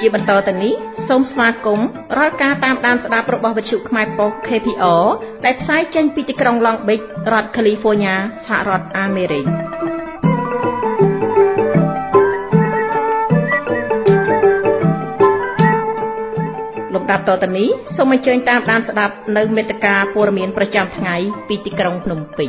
ជាបន្តទៅនេះសូមស្វាគមន៍រាល់ការតាមដានស្ដាប់របស់វិទ្យុខ្មែរប៉ុស្តិ៍ KPR ដែលផ្សាយចេញពីទីក្រុង Long Beach រដ្ឋ California សហរដ្ឋអាមេរិកលំដាប់តទៅនេះសូមអញ្ជើញតាមដានស្ដាប់នៅមេត្តាព័ត៌មានប្រចាំថ្ងៃពីទីក្រុងភ្នំពេញ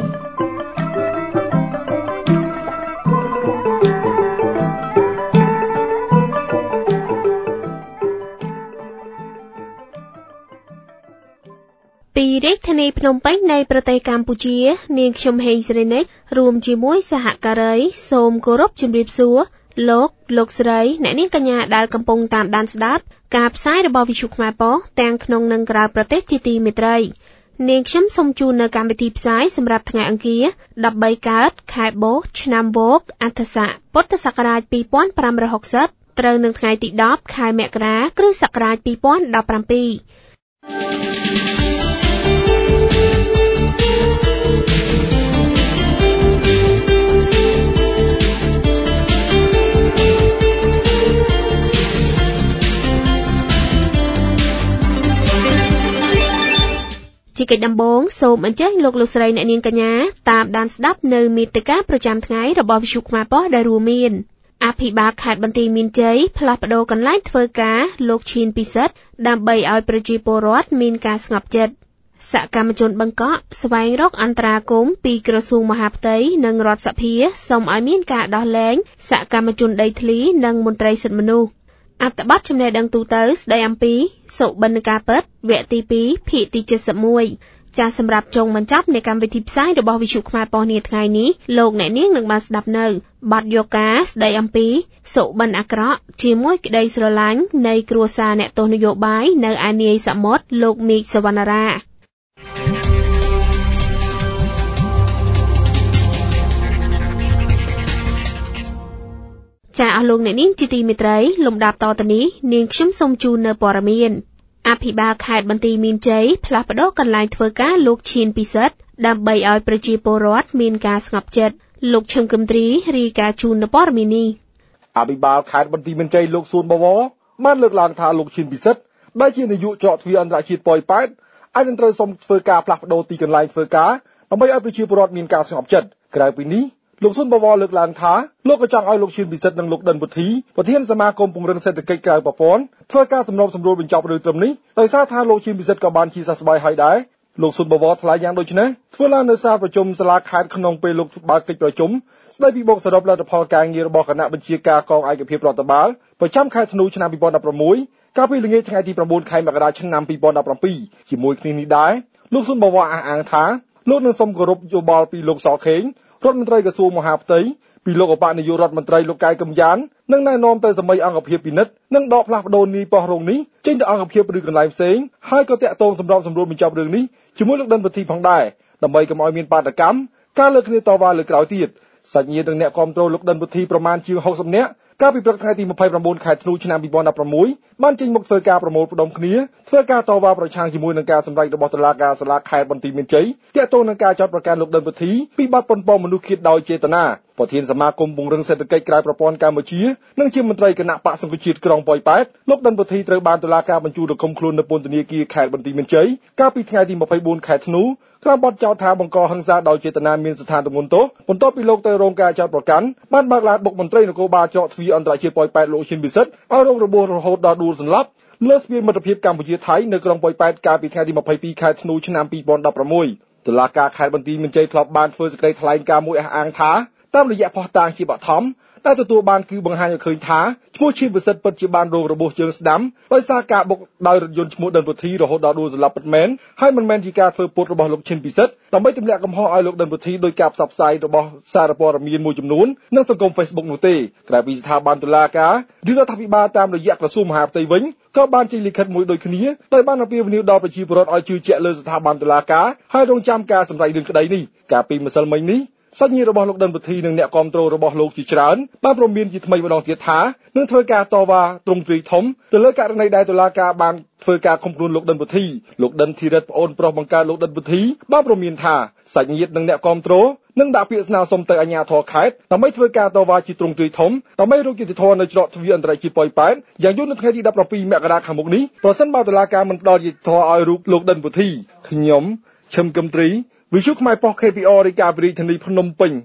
ពីរាជធានីភ្នំពេញនៃប្រទេសកម្ពុជានាងខ្ញុំហេងសេរីនិចរួមជាមួយសហការីសូមគោរពជម្រាបសួរលោកស្រីអ្នកនាងកញ្ញាដែលកំពុងតាមដានស្ដាប់ការផ្សាយរបស់វិទ្យុខ្មែរប៉ុស្តិ៍ទាំងក្នុងនិងក្រៅប្រទេសជាទីមេត្រីនាងខ្ញុំសូមជូននៅកម្មវិធីផ្សាយសម្រាប់ថ្ងៃអង្គារ13កើតខែបោះឆ្នាំវោកអដ្ឋស័កពុទ្ធសករាជ2560ត្រូវនឹងថ្ងៃទី10ខែមករាគ្រិស្តសករាជ2017ជាកិច្ចដំបូងសូមអញ្ជើញលោកស្រីអ្នកនាងកញ្ញាតាមដានស្ដាប់នៅមាតិកាប្រចាំថ្ងៃរបស់វិទ្យុខ្មែរប៉ុស្តិ៍ដែលរួមមានអភិបាលខេត្តបន្ទាយមានជ័យផ្លាស់ប្តូរកន្លែងធ្វើការលោកឈៀនពិសិដ្ឋដើម្បីឲ្យប្រជាពលរដ្ឋមានការស្ងប់ចិត្តសកម្មជនបង្កក់ស្វែងរកអន្តរាគមន៍ពីក្រសួងមហាផ្ទៃនិងរដ្ឋសភាសូមឲ្យមានការដោះលែងសកម្មជនដីធ្លីនិងមន្ត្រីសិទ្ធិមនុស្សអត្ថបទចំណេះដឹងទូទៅស្ដីអំពីសុបិនការពិតវគ្គទី2ភាគទី71ចាសសម្រាប់ចុងបញ្ចប់នៃកម្មវិធីផ្សាយរបស់វិទ្យុខ្មែរប៉ុស្តិ៍នាថ្ងៃនេះលោកអ្នកនាងនឹងបានស្ដាប់នៅបទយកការស្ដីអំពីសុបិនអាក្រក់ជាមួយក្តីស្រឡាញ់នៃគ្រួសារអ្នកទស្សនយោបាយនៅឯនាយសមុទ្រលោកមីកសវណ្ណារាចាអស់លោកអ្នកនាងជាទីមេត្រីលំដាប់តទៅនេះនាងខ្ញុំសូមជូននៅព័ត៌មានអភិបាលខេត្តបន្ទាយមានជ័យផ្លាស់ប្តូរកន្លែងធ្វើការលោកឈៀនពិសិដ្ឋដើម្បីឲ្យប្រជាពលរដ្ឋមានការស្ងប់ចិត្តលោកឈឹមគឹមទ្រីរាយការណ៍ជូននៅព័ត៌មាននេះអភិបាលខេត្តបន្ទាយមានជ័យលោកសួនបវរបានលើកឡើងថាលោកឈៀនពិសិដ្ឋដែលជានាយកច្រកទ្វារអន្តរជាតិប៉ោយប៉ែតអាចនឹងត្រូវសុំធ្វើការផ្លាស់ប្តូរទីកន្លែងធ្វើការដើម្បីឲ្យប្រជាពលរដ្ឋមានការស្ងប់ចិត្តក្រៅពីនេះលោកស៊ុនបវរលើកឡើងថាលោកក៏ចង់ឲ្យលោកឈៀនពិសិដ្ឋនិងលោកដិនពុទ្ធីប្រធានសមាគមពង្រឹងសេដ្ឋកិច្ចក្រៅប្រព័ន្ធធ្វើការសម្របសម្រួលបញ្ចប់រឿងត្រឹមនេះដោយសារថាលោកឈៀនពិសិដ្ឋក៏បានជាសះស្បើយហើយដែរលោកស៊ុនបវរថ្លែងយ៉ាងដូចនេះធ្វើឡើងនៅសាលប្រជុំសាលាខេត្តក្នុងពេលលោកបើកកិច្ចប្រជុំស្ដីពីបូកសរុបលទ្ធផលការងាររបស់គណៈបញ្ជាការកងឯកភាពរដ្ឋបាលប្រចាំខែធ្នូឆ្នាំ2016កាលពីល្ងាចថ្ងៃទី9ខែមករាឆ្នាំ2017ជាមួយគ្នានេះដែរលោកស៊ុនបវរអះអាងថាលោកនឹងសូមគោរពយោបល់ពីលោកសខេងរដ្ឋមន្ត្រីក្រសួងមហាផ្ទៃពីលោកឧបនាយករដ្ឋមន្ត្រីលោកកែកឹមយ៉ាននិងណែនាំទៅសម័យអង្គភាពពិនិត្យនិងដកផ្លាស់ប្តូរនីប៉ុស្តិ៍រងនេះចេញទៅអង្គភាពឬកន្លែងផ្សេងហើយក៏តាក់ទងសម្របសម្រួលបញ្ចប់រឿងនេះជាមួយលោកដិនពុទ្ធីផងដែរដើម្បីកុំឲ្យមានបាតុកម្មការលើកគ្នាតវ៉ាលើក្រោយទៀតសាច់ញាតិនិងអ្នកគាំទ្រលោកដិនពុទ្ធីប្រមាណជាង60នាក់កាលពីព្រឹកថ្ងៃទី29ខែធ្នូឆ្នាំ2016បានចេញមុខធ្វើការប្រមូលផ្ដុំគ្នាធ្វើការតវ៉ាប្រឆាំងជាមួយនឹងការសម្ដែងរបស់តុលាការសាលាខេត្តបន្ទាយមានជ័យទាក់ទងនឹងការចោទប្រកាន់លោកដិនពុទ្ធីពីបទប៉ុនប៉ងមនុស្សឃាតដោយចេតនាប្រធានសមាគមពង្រឹងសេដ្ឋកិច្ចក្រៅប្រព័ន្ធកម្ពុជានិងជាមន្ត្រីគណៈបកសង្គ្រោះជាតិក្រុងប៉ោយប៉ែតលោកដិនពុទ្ធីត្រូវបានតុលាការបញ្ជូនទៅឃុំខ្លួននៅពន្ធនាគារខេត្តបន្ទាយមានជ័យកាលពីថ្ងៃទី24ខែធ្នូក្រោមបទចោទថាបង្កហិង្សាដោយចេតនាមានស្ថានទម្ងន់ទោសបន្ទាប់ពីលោកទៅរងការចោទប្រកាន់បានបើកឡានបុកមន្ត្រីនគរបាលច្រកទ្វារអន្តរជាតិប៉ោយប៉ែតលោកឈៀនពិសិដ្ឋឲ្យរងរបួសរហូតដល់ដួលសន្លប់លើស្ពានមិត្តភាពកម្ពុជាថៃនៅក្រុងប៉ោយប៉ែតកាលពីថ្ងៃទី22ខែធ្នូឆ្នាំ2016តុលាការខេត្តបន្ទាយមានជ័យធ្លាប់បានធ្វើសេចក្តីថ្លែងការណ៍មួយអះអាងថាតាមរយៈផុសតាងជាបឋមដែលទទួលបានគឺបង្ហាញឲ្យឃើញថាឈ្មោះឈៀនពិសិដ្ឋពិតជាបានរងរបួសជើងស្ដាំដោយសារការបុកដោយរថយន្តឈ្មោះដិនពុទ្ធីរហូតដល់ដួលសន្លប់ពិតមែនហើយមិនមែនជាការធ្វើពុតរបស់លោកឈៀនពិសិដ្ឋដើម្បីទម្លាក់កំហុសឲ្យលោកដិនពុទ្ធីដោយការផ្សព្វផ្សាយរបស់សារព័ត៌មានមួយចំនួននិងសង្គម Facebook នោះទេក្រៅពីស្ថាប័នតុលាការឬរដ្ឋាភិបាលតាមរយៈក្រសួងមហាផ្ទៃវិញក៏បានចេញលិខិតមួយដូចគ្នាដោយបានអំពាវនាវដល់ប្រជាពលរដ្ឋឲ្យជឿជាក់លើស្ថាប័នតុលាការហើយរងចាំការសម្រេចរឿងក្តីនេះកាលពីម្សិលមិញនេះសាច់ញាតិរបស់លោកដិនពធីនិងអ្នកគាំទ្ររបស់លោកជាច្រើនបានព្រមមានជាថ្មីម្ដងទៀតថានឹងធ្វើការតវ៉ាទ្រង់ទ្រាយធំទៅលើករណីដែលតុលាការបានធ្វើការឃុំខ្លួនលោកដិនពធីលោកដិនធីរិតប្អូនប្រុសបង្កើតលោកដិនពធីបានព្រមមានថាសាច់ញាតិនិងអ្នកគាំទ្រនឹងដាក់ពាក្យស្នើសុំទៅអាជ្ញាធរខេត្តដើម្បីធ្វើការតវ៉ាជាទ្រង់ទ្រាយធំដើម្បីរកយុត្តិធម៌នៅច្រកទ្វារអន្តរជាតិប៉ោយប៉ែតយ៉ាងយូរនៅថ្ងៃទី17មករាខាងមុខនេះប្រសិនបើតុលាការមិនផ្ដល់យុត្តិធម៌ឲ្យរូបលោកដិនពធីខ្ញុំឈឹមកំត្រីវិទ្យុខ្មែរប៉ុស្តិ៍ KPR រាយការណ៍ពីរាជធានីភ្នំពេញ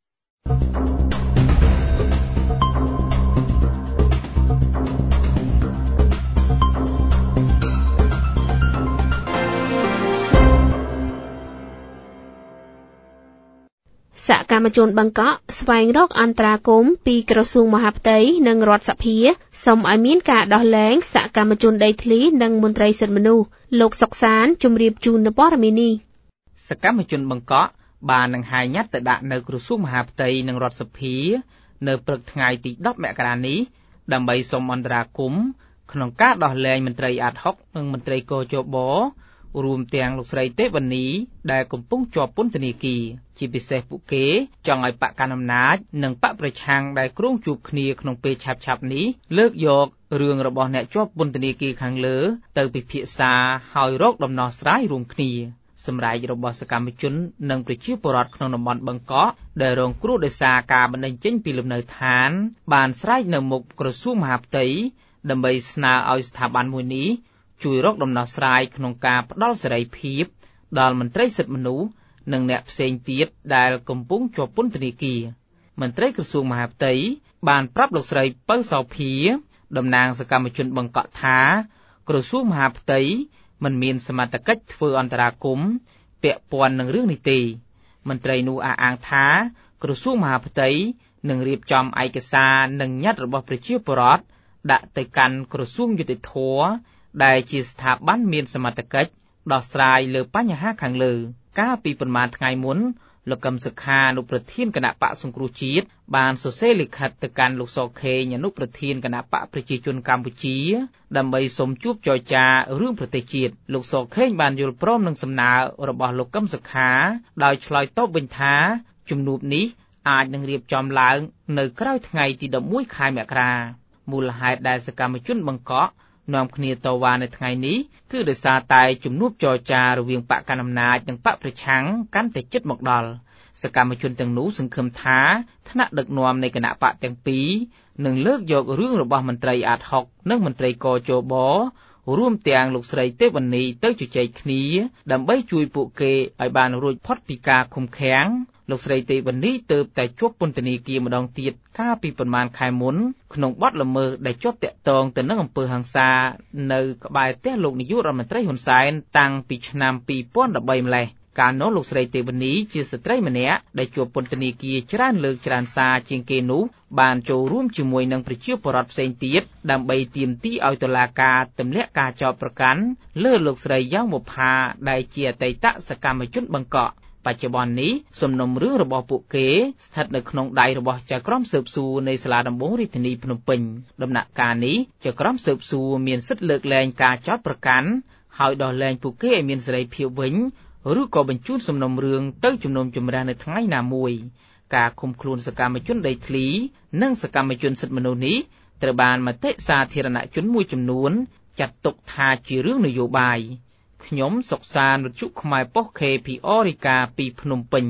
សកម្មជនបង្កក់ស្វែងរកអន្តរាគមន៍ពីក្រសួងមហាផ្ទៃនិងរដ្ឋសភាសូមឲ្យមានការដោះលែងសកម្មជនដីធ្លីនិងមន្ត្រីសិទ្ធិមនុស្សលោកសុកសានជម្រាបជូននៅព័ត៌មាននេះសកម្មជនបង្កក់បាននឹងហាយញ៉ាត់ទៅដាក់នៅក្រសួងមហាផ្ទៃនិងរដ្ឋសភានៅព្រឹកថ្ងៃទី10មករានេះដើម្បីសូមអន្តរាគមន៍ក្នុងការដោះលែងមន្ត្រីអាត60និងមន្ត្រីកជបរួមទាំងលោកស្រីទេវនីដែលកំពុងជាប់ពន្ធនាគារជាពិសេសពួកគេចង់ឲ្យបកកណ្ដាលអំណាចនិងបកប្រឆាំងដែលគ្រោងជួបគ្នាក្នុងពេលឆាប់ៗនេះលើកយករឿងរបស់អ្នកជាប់ពន្ធនាគារខាងលើទៅពិភាក្សាហើយរកដំណោះស្រាយរួមគ្នាសម្រែករបស់សកម្មជននិងប្រជាពលរដ្ឋក្នុងតំបន់បឹងកក់ដែលរងគ្រោះដោយសារការបណ្តេញចេញពីលំនៅឋានបានស្រែកនៅមុខក្រសួងមហាផ្ទៃដើម្បីស្នើឲ្យស្ថាប័នមួយនេះជួយរកដំណោះស្រាយក្នុងការផ្ដល់សេរីភាពដល់មន្ត្រីសិទ្ធិមនុស្សនិងអ្នកផ្សេងទៀតដែលកំពុងជាប់ពន្ធនាគារមន្ត្រីក្រសួងមហាផ្ទៃបានប្រាប់លោកស្រីពៅសោភាតំណាងសកម្មជនបង្កក់ថាក្រសួងមហាផ្ទៃមិនមានសមត្ថកិច្ចធ្វើអន្តរាគមន៍ពាក់ព័ន្ធនឹងរឿងនេះទេមន្ត្រីនោះអះអាងថាក្រសួងមហាផ្ទៃនឹងរៀបចំឯកសារនិងញត្តិរបស់ប្រជាពលរដ្ឋដាក់ទៅកាន់ក្រសួងយុតិធធម៌ដែលជាស្ថាប័នមានសមត្ថកិច្ចដោះស្រាយលើបញ្ហាខាងលើកាលពីប្រមាណថ្ងៃមុនលោកកឹមសុខាអនុប្រធានគណៈបកសង្គ្រោះជាតិបានសរសេរលិខិតទៅកាន់លោកសខេងអនុប្រធានគណៈបកប្រជាជនកម្ពុជាដើម្បីសូមជួបចរចារឿងប្រទេសជាតិលោកសខេងបានយល់ព្រមនឹងសំណើរបស់លោកកឹមសុខាដោយឆ្លើយតបវិញថាជំនួបនេះអាចនឹងរៀបចំឡើងនៅក្រោយថ្ងៃទី11ខែមករាមូលហេតុដែលសកម្មជនបង្កក់នាំគ្នាតវ៉ានៅថ្ងៃនេះគឺដោយសារតែជំនួបចរចារវាងបកកណ្ដាលអំណាចនិងបកប្រឆាំងកាន់តែជិតមកដល់សកម្មជនទាំងនោះសង្ឃឹមថាថ្នាក់ដឹកនាំនៃគណៈបកទាំងពីរនឹងលើកយករឿងរបស់មន្ត្រីអាត60និងមន្ត្រីកជបរួមទាំងលោកស្រីទេវនីទៅជជែកគ្នាដើម្បីជួយពួកគេឲ្យបានរួចផុតពីការឃុំឃាំងលោកស្រីទេវនីទើបតែជាប់ពន្ធនាគារម្ដងទៀតកាលពីប្រមាណខែមុនក្នុងបទល្មើសដែលជាប់តាក់ទងទៅនឹងអំពើហិង្សានៅក្បែរផ្ទះលោកនាយករដ្ឋមន្ត្រីហ៊ុនសែនតាំងពីឆ្នាំ2013ម្លេះកាលនោះលោកស្រីទេវនីជាស្ត្រីម្នាក់ដែលជាប់ពន្ធនាគារច្រើនលើកច្រើនសារជាងគេនោះបានចូលរួមជាមួយនឹងប្រជាពលរដ្ឋផ្សេងទៀតដើម្បីទាមទារឲ្យតុលាការទម្លាក់ការចោទប្រកាន់លើលោកស្រីយ៉ាងបុប្ផាដែលជាអតីតសកម្មជនបង្កក់បច្ចុប្បន្ននេះសំណុំរឿងរបស់ពួកគេស្ថិតនៅក្នុងដៃរបស់ចៅក្រមស៊ើបសួរនៃសាលាដំបងរាជធានីភ្នំពេញដំណាក់កាលនេះចៅក្រមស៊ើបសួរមានសិទ្ធិលើកលែងការចោទប្រកាន់ហើយដោះលែងពួកគេឲ្យមានសេរីភាពវិញឬក៏បញ្ជូនសំណុំរឿងទៅជំនុំជម្រះនៅថ្ងៃណាមួយការឃុំខ្លួនសកម្មជនដីធ្លីនិងសកម្មជនសិទ្ធិមនុស្សនេះត្រូវបានមតិសាធារណជនមួយចំនួនចាត់ទុកថាជារឿងនយោបាយខ្ញុំសុកសានវិទ្យុខ្មែរប៉ុស្តិ៍ KPR រាយការណ៍ពីភ្នំពេញ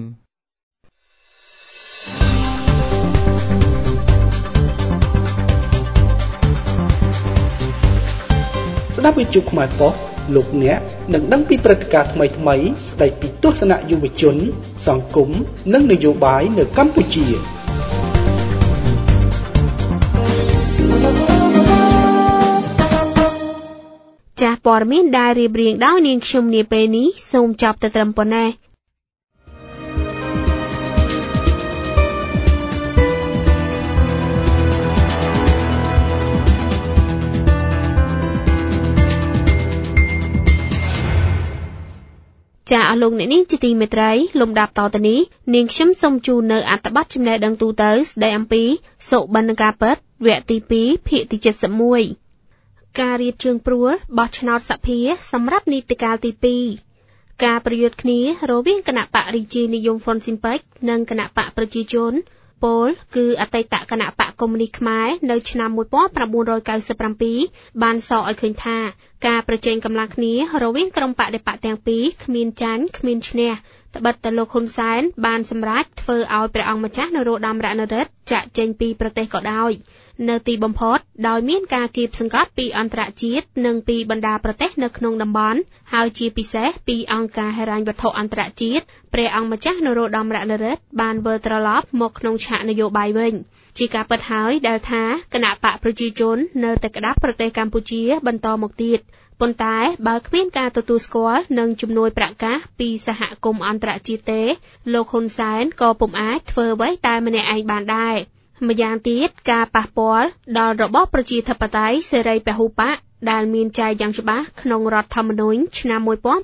ស្ដាប់វិទ្យុខ្មែរប៉ុស្តិ៍លោកអ្នកនឹងដឹងពីព្រឹត្តិការណ៍ថ្មីៗស្ដីពីទស្សនៈយុវជនសង្គមនិងនយោបាយនៅកម្ពុជាចាស់ព័ត៌មានដែលរៀបរៀងដោយនាងខ្ញុំនាពេលនេះសូមចប់តែត្រឹមប៉ុណ្ណេះចាអស់លោកអ្នកនាងជាទីមេត្រីលំដាប់តទៅនេះនាងខ្ញុំសូមជូននៅអត្ថបទចំណេះដឹងទូទៅស្ដីអំពីសុបិនការពិតវគ្គទី2ភាគទី71ការរៀបជើងព្រួលបោះឆ្នោតសភាសម្រាប់នីតិកាលទី2 ការប្រយុទ្ធគ្នារវាងគណៈបករាជានិយមហ្វុនស៊ីនប៉ិចនិងគណៈបកប្រជាជនពលគឺអតីតគណៈបកកុម្មុយនីសខ្មែរនៅឆ្នាំ1997បានសរឲ្យឃើញថាការប្រជែងកម្លាំងគ្នារវាងក្រុមបដិបកទាំងពីរគ្មានចាញ់គ្មានឈ្នះត្បិតតែលោកហ៊ុនសែនបានសម្រេចធ្វើឲ្យព្រះអង្គម្ចាស់នរោត្តមរណរដ្ឋចាក់ចេញពីប្រទេសក៏ដោយនៅទីបំផុតដោយមានការគៀបសង្កត់ពីអន្តរជាតិនិងពីបណ្ដាប្រទេសនៅក្នុងតំបន់ហើយជាពិសេសពីអង្គការហិរញ្ញវត្ថុអន្តរជាតិព្រះអង្គម្ចាស់នរោត្តមរណរដ្ឋបានវិលត្រឡប់មកក្នុងឆាកនយោបាយវិញជាការពិតហើយដែលថាគណៈបកប្រជាជននៅតែក្តាប់ប្រទេសកម្ពុជាបន្តមកទៀតប៉ុន្តែបើគ្មានការទទួលស្គាល់និងជំនួយប្រកាសពីសហគមន៍អន្តរជាតិទេលោកហ៊ុនសែនក៏ពុំអាចធ្វើអ្វីតែម្នាក់ឯងបានដែរម្យ៉ាងទៀតការប៉ះពាល់ដល់របបប្រជាធិបតេយ្យសេរីពហុបកដែលមានចែងយ៉ាងច្បាស់ក្នុងរដ្ឋធម្មនុញ្ញឆ្នាំ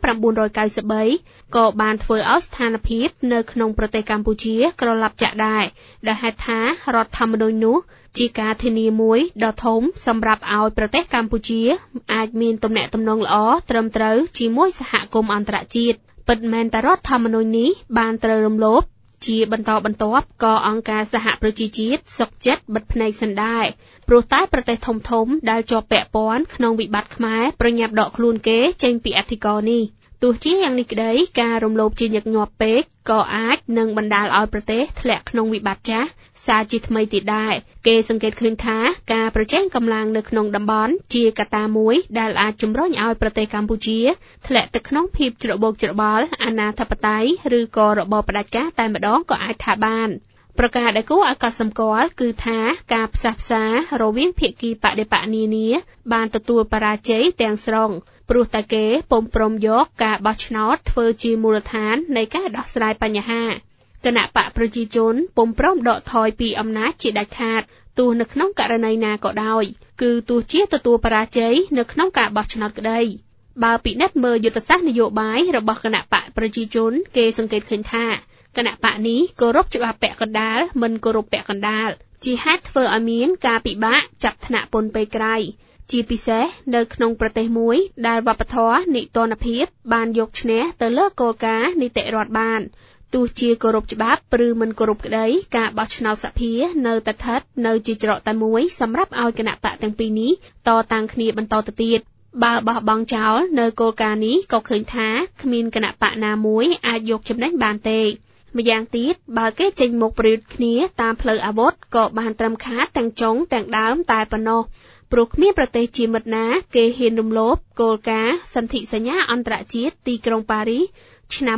1993ក៏បានធ្វើឲ្យស្ថានភាពនៅក្នុងប្រទេសកម្ពុជាក្រឡាប់ចាក់ដែរដែលហេតុថារដ្ឋធម្មនុញ្ញនោះជាការធានាមួយដ៏ធំសម្រាប់ឲ្យប្រទេសកម្ពុជាអាចមានទំនាក់ទំនងល្អត្រឹមត្រូវជាមួយសហគមន៍អន្តរជាតិពិតមែនតែរដ្ឋធម្មនុញ្ញនេះបានត្រូវរំលោភជាបន្តបន្ទាប់ក៏អង្គការសហប្រជាជាតិសុខចិត្តបិទភ្នែកសិនដែរព្រោះតែប្រទេសធំៗដែលជាប់ពាក់ព័ន្ធក្នុងវិបត្តិខ្មែរប្រញាប់ដកខ្លួនគេចេញពីអធិការនេះទោះជាយ៉ាងនេះក្តីការរំលោភជាញឹកញាប់ពេកក៏អាចនឹងបណ្ដាលឲ្យប្រទេសធ្លាក់ក្នុងវិបត្តិចាស់សារជាថ្មីទៀតដែរគេសង្កេតឃើញថាការប្រជែងកម្លាំងនៅក្នុងតំបន់ជាកត្តាមួយដែលអាចជំរុញឲ្យប្រទេសកម្ពុជាធ្លាក់ទៅក្នុងភាពច្របូកច្របល់អនាធិបតេយ្យឬក៏របបផ្ដាច់ការតែម្ដងក៏អាចថាបានប្រការដែលគួរឲ្យកត់សម្គាល់គឺថាការផ្សះផ្សារវាងភាគីបដិបកនានាបានទទួលបរាជ័យទាំងស្រុងព្រោះតែគេពុំព្រមយកការបោះឆ្នោតធ្វើជាមូលដ្ឋាននៃការដោះស្រាយបញ្ហាគណៈបកប្រជាជនពុំព្រមដកថយពីអំណាចជាដាច់ខាតទោះនៅក្នុងករណីណាក៏ដោយគឺទោះជាទទួលបរាជ័យនៅក្នុងការបោះឆ្នោតក្តីបើពិនិត្យមើលយុទ្ធសាស្ត្រនយោបាយរបស់គណៈបកប្រជាជនគេសង្កេតឃើញថាគណៈបកនេះគោរពច្បាប់ពាក់កណ្ដាលមិនគោរពពាក់កណ្ដាលជាហេតុធ្វើឲ្យមានការពិបាកចាប់ថ្នាក់ពន្ធពេលក្រោយជាពិសេសនៅក្នុងប្រទេសមួយដែលវប្បធម៌នីតិរដ្ឋភាពបានយកឈ្នះទៅលើគោលការណ៍នីតិរដ្ឋបានទោះជាគោរពច្បាប់ឬមិនគោរពក្តីការបោះឆ្នោតសភានៅតែស្ថិតនៅជាច្រកតែមួយសម្រាប់ឲ្យគណៈបកទាំងពីរនេះតតាំងគ្នាបន្តទៅទៀតបើបោះបង់ចោលនៅគោលការណ៍នេះក៏ឃើញថាគ្មានគណៈបកណាមួយអាចយកចំណេញបានទេម្យ៉ាងទៀតបើគេចេញមុខប្រយុទ្ធគ្នាតាមផ្លូវអាវុធក៏បានត្រឹមខាតទាំងចុងទាំងដើមតែប៉ុណ្ណោះព្រោះគ្មានប្រទេសជាមិត្តណាគេហ៊ានរំលោភគោលការណ៍សន្ធិសញ្ញាអន្តរជាតិទីក្រុងប៉ារីសឆ្នាំ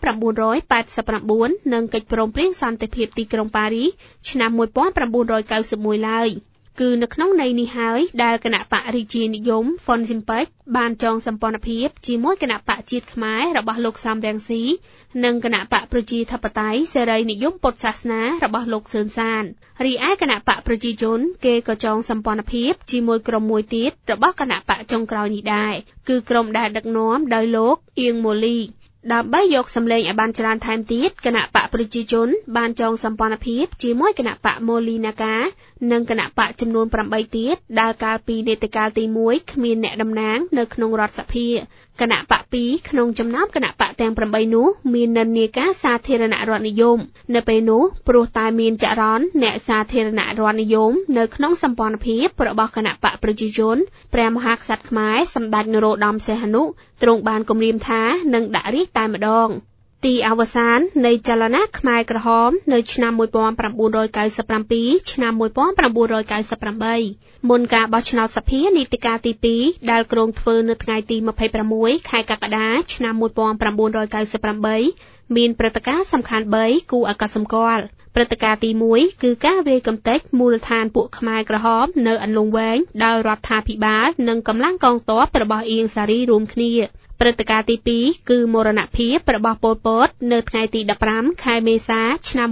1989និងកិច្ចព្រមព្រៀងសន្តិភាពទីក្រុងប៉ារីសឆ្នាំ1991ឡើយគឺនៅក្នុងន័យនេះហើយដែលគណៈបករាជានិយមហ្វុនស៊ីនប៉ិចបានចងសម្ព័ន្ធភាពជាមួយគណៈបកជាតិខ្មែររបស់លោកសំរងស៊ីនិងគណៈបកប្រជាធិបតេយ្យសេរីនិយមពុទ្ធសាសនារបស់លោកសឿនសានរីឯគណៈបកប្រជាជនគេក៏ចងសម្ព័ន្ធភាពជាមួយក្រុមមួយទៀតរបស់គណៈបកចុងក្រោយនេះដែរគឺក្រុមដែលដឹកនាំដោយលោកអៀងម៉ូលីដើម្បីយកសម្លេងឲ្យបានច្រើនថែមទៀតគណៈបកប្រជាជនបានចងសម្ព័ន្ធភាពជាមួយគណៈបកម៉ូលីណាកានិងគណៈបកចំនួន8ទៀតដែលកាលពីនេតិកាលទី1គ្មានអ្នកតំណាងនៅក្នុងរដ្ឋសភាគណៈបក2ក្នុងចំណោមគណៈបកទាំង8នោះមាននិន្នាការសាធារណរដ្ឋនិយមនៅពេលនោះព្រោះតែមានចរន្តអ្នកសាធារណរដ្ឋនិយមនៅក្នុងសម្ព័ន្ធភាពរបស់គណៈបកប្រជាជនព្រះមហាក្សត្រខ្មែរសម្ដេចនរោត្តមសីហនុទ្រង់បានគម្រាមថានឹងដាក់រាជ្យតែម្ដងទីអវសាននៃចលនាខ្មែរក្រហមនៅឆ្នាំ1997ឆ្នាំ1998មុនការបោះឆ្នោតសភានីតិកាលទី2ដែលគ្រោងធ្វើនៅថ្ងៃទី26ខែកក្កដាឆ្នាំ1998មានព្រឹត្តិការណ៍សំខាន់3គួរឲ្យកត់សម្គាល់ព្រឹត្តិការណ៍ទី1គឺការវាយកំទេចមូលដ្ឋានពួកខ្មែរក្រហមនៅអន្លង់វែងដោយរដ្ឋាភិបាលនិងកម្លាំងកងទ័ពរបស់អៀងសារីរួមគ្នាព្រឹត្តិការណ៍ទី2គឺមរណភាពរបស់ប៉ុល ពតនៅថ្ងៃទី15ខែមេសាឆ្នាំ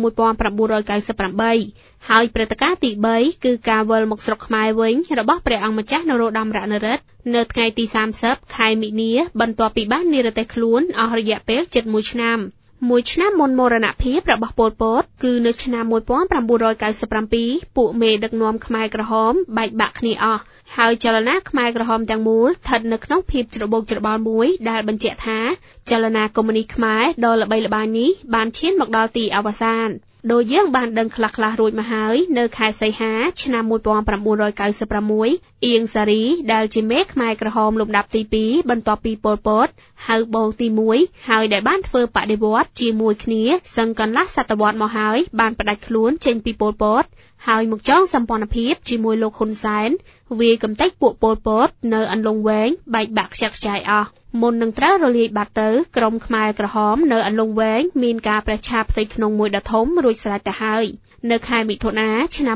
1998ហើយព្រឹត្តិការណ៍ទី3គឺការវិលមកស្រុកខ្មែរវិញរបស់ព្រះអង្គម្ចាស់នរោត្តមរណរដ្ឋនៅថ្ងៃទី30ខែមិនិនាបន្ទាប់ពីបាននិរទេសខ្លួនអស់រយៈពេល71ឆ្នាំមួយឆ្នាំមុនមរណភាពរបស់ប៉ុល ពតគឺនៅឆ្នាំ1997ពួកមេដឹកនាំខ្មែរក្រហមបែកបាក់គ្នាអស់ហើយចលនាខ្មែរក្រហមទាំងមូលស្ថិតនៅក្នុងភាពច្របូកច្របល់មួយដែលបញ្ជាក់ថាចលនាកុម្មុយនីសខ្មែរដ៏ល្បីល្បាញនេះបានឈានមកដល់ទីអវសានដោយយើងបានដឹងខ្លះៗរួចមកហើយនៅខែសីហាឆ្នាំ1996អៀងសារីដែលជាមេខ្មែរក្រហមលំដាប់ទី2បន្ទាប់ពីប៉ុលពតហៅបងទី1ហើយដែលបានធ្វើបដិវត្តន៍ជាមួយគ្នាសឹងកន្លះសតវត្សរ៍មកហើយបានផ្ដាច់ខ្លួនចេញពីប៉ុលពតហើយមកចងសម្ព័ន្ធភាពជាមួយលោកហ៊ុនសែនវាយកំទេចពួកប៉ុលពតនៅអន្លង់វែងបែកបាក់ខ្ចាក់ខ្ចាយអស់មុននឹងត្រូវរលាយបាត់ទៅក្រុមខ្មែរក្រហមនៅអន្លង់វែងមានការប្រឆាផ្ទៃក្នុងមួយដ៏ធំរួចស្រេចទៅហើយនៅខែមិថុនាឆ្នាំ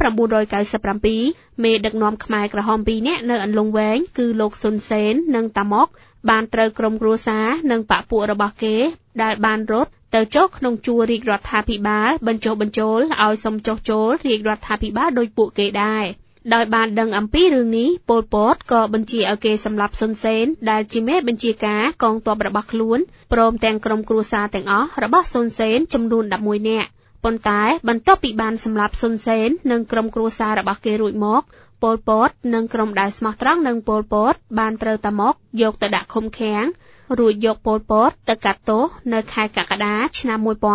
1997មេដឹកនាំខ្មែរក្រហម2នាក់នៅអន្លង់វែងគឺលោកស៊ុនសេននិងតាម៉ុកបានត្រូវក្រុមគ្រួសារនិងបព្វពួករបស់គេដែលបានរត់ទៅចុះក្នុងជួររាជរដ្ឋាភិបាលបញ្ចុះបញ្ចូលឲ្យសុំចុះចូលរាជរដ្ឋាភិបាលដោយពួកគេដែរដោយបានដឹងអំពីរឿងនេះប៉ុលពតក៏បញ្ជាឲ្យគេសម្លាប់ស៊ុនសេនដែលជាមេបញ្ជាការកងទ័ពរបស់ខ្លួនព្រមទាំងក្រុមគ្រួសារទាំងអស់របស់ស៊ុនសេនចំនួន11នាក់ប៉ុន្តែបន្ទាប់ពីបានសម្លាប់ស៊ុនសេននិងក្រុមគ្រួសាររបស់គេរួចមកប៉ុលពតនិងក្រុមដែលស្មោះត្រង់នឹងប៉ុលពតបានត្រូវតាម៉ុកយកទៅដាក់ឃុំឃាំងរួចយកប៉ុលពតទៅកាត់ទោសនៅខែកក្កដាឆ្នាំ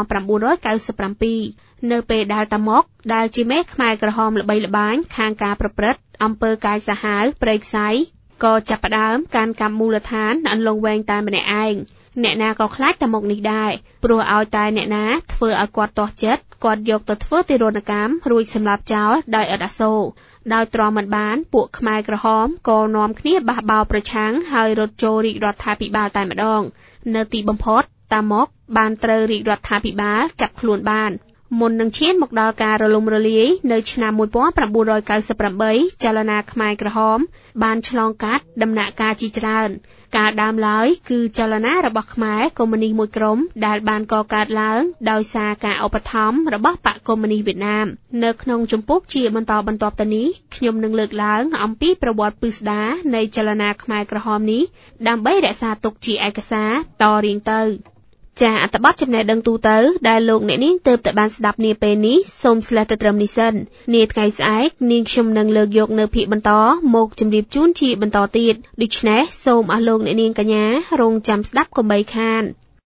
1997នៅពេលដែលតាម៉ុកដែលជាមេខ្មែរក្រហមល្បីល្បាញខាងការប្រព្រឹត្តអំពើកាយសាហាវព្រៃខ្សៃក៏ចាប់ផ្ដើមកាន់កាប់មូលដ្ឋានអន្លង់វែងតែម្នាក់ឯងអ្នកណាក៏ខ្លាចតាម៉ុកនេះដែរព្រោះឲ្យតែអ្នកណាធ្វើឲ្យគាត់ទាស់ចិត្តគាត់យកទៅធ្វើទារុណកម្មរួចសម្លាប់ចោលដោយឥតអាសូរដោយទ្រាំមិនបានពួកខ្មែរក្រហមក៏នាំគ្នាបះបោរប្រឆាំងហើយរត់ចូលរាជរដ្ឋាភិបាលតែម្ដងនៅទីបំផុតតាម៉ុកបានត្រូវរាជរដ្ឋាភិបាលចាប់ខ្លួនបានមុននឹងឈានមកដល់ការរលំរលាយនៅឆ្នាំ1998ចលនាខ្មែរក្រហមបានឆ្លងកាត់ដំណាក់កាលជាច្រើនការដើមឡើយគឺចលនារបស់ខ្មែរកុម្មុយនីសមួយក្រុមដែលបានកកើតឡើងដោយសារការឧបត្ថម្ភរបស់បកកុម្មុយនីសវៀតណាមនៅក្នុងជំពូកជាបន្តបន្ទាប់ទៅនេះខ្ញុំនឹងលើកឡើងអំពីប្រវត្តិពិស្ដារនៃចលនាខ្មែរក្រហមនេះដើម្បីរក្សាទុកជាឯកសារតរៀងទៅចាអត្ថបទចំណេះដឹងទូទៅដែលលោកអ្នកនាងទើបតែបានស្ដាប់នាពេលនេះសូមស្លេះទៅត្រឹមនេះសិននាថ្ងៃស្អែកនាងខ្ញុំនឹងលើកយកនៅភាគបន្តមកជម្រាបជូនជាបន្តទៀតដូច្នេះសូមអស់លោកអ្នកនាងកញ្ញារងចាំស្ដាប់កុំបីខាន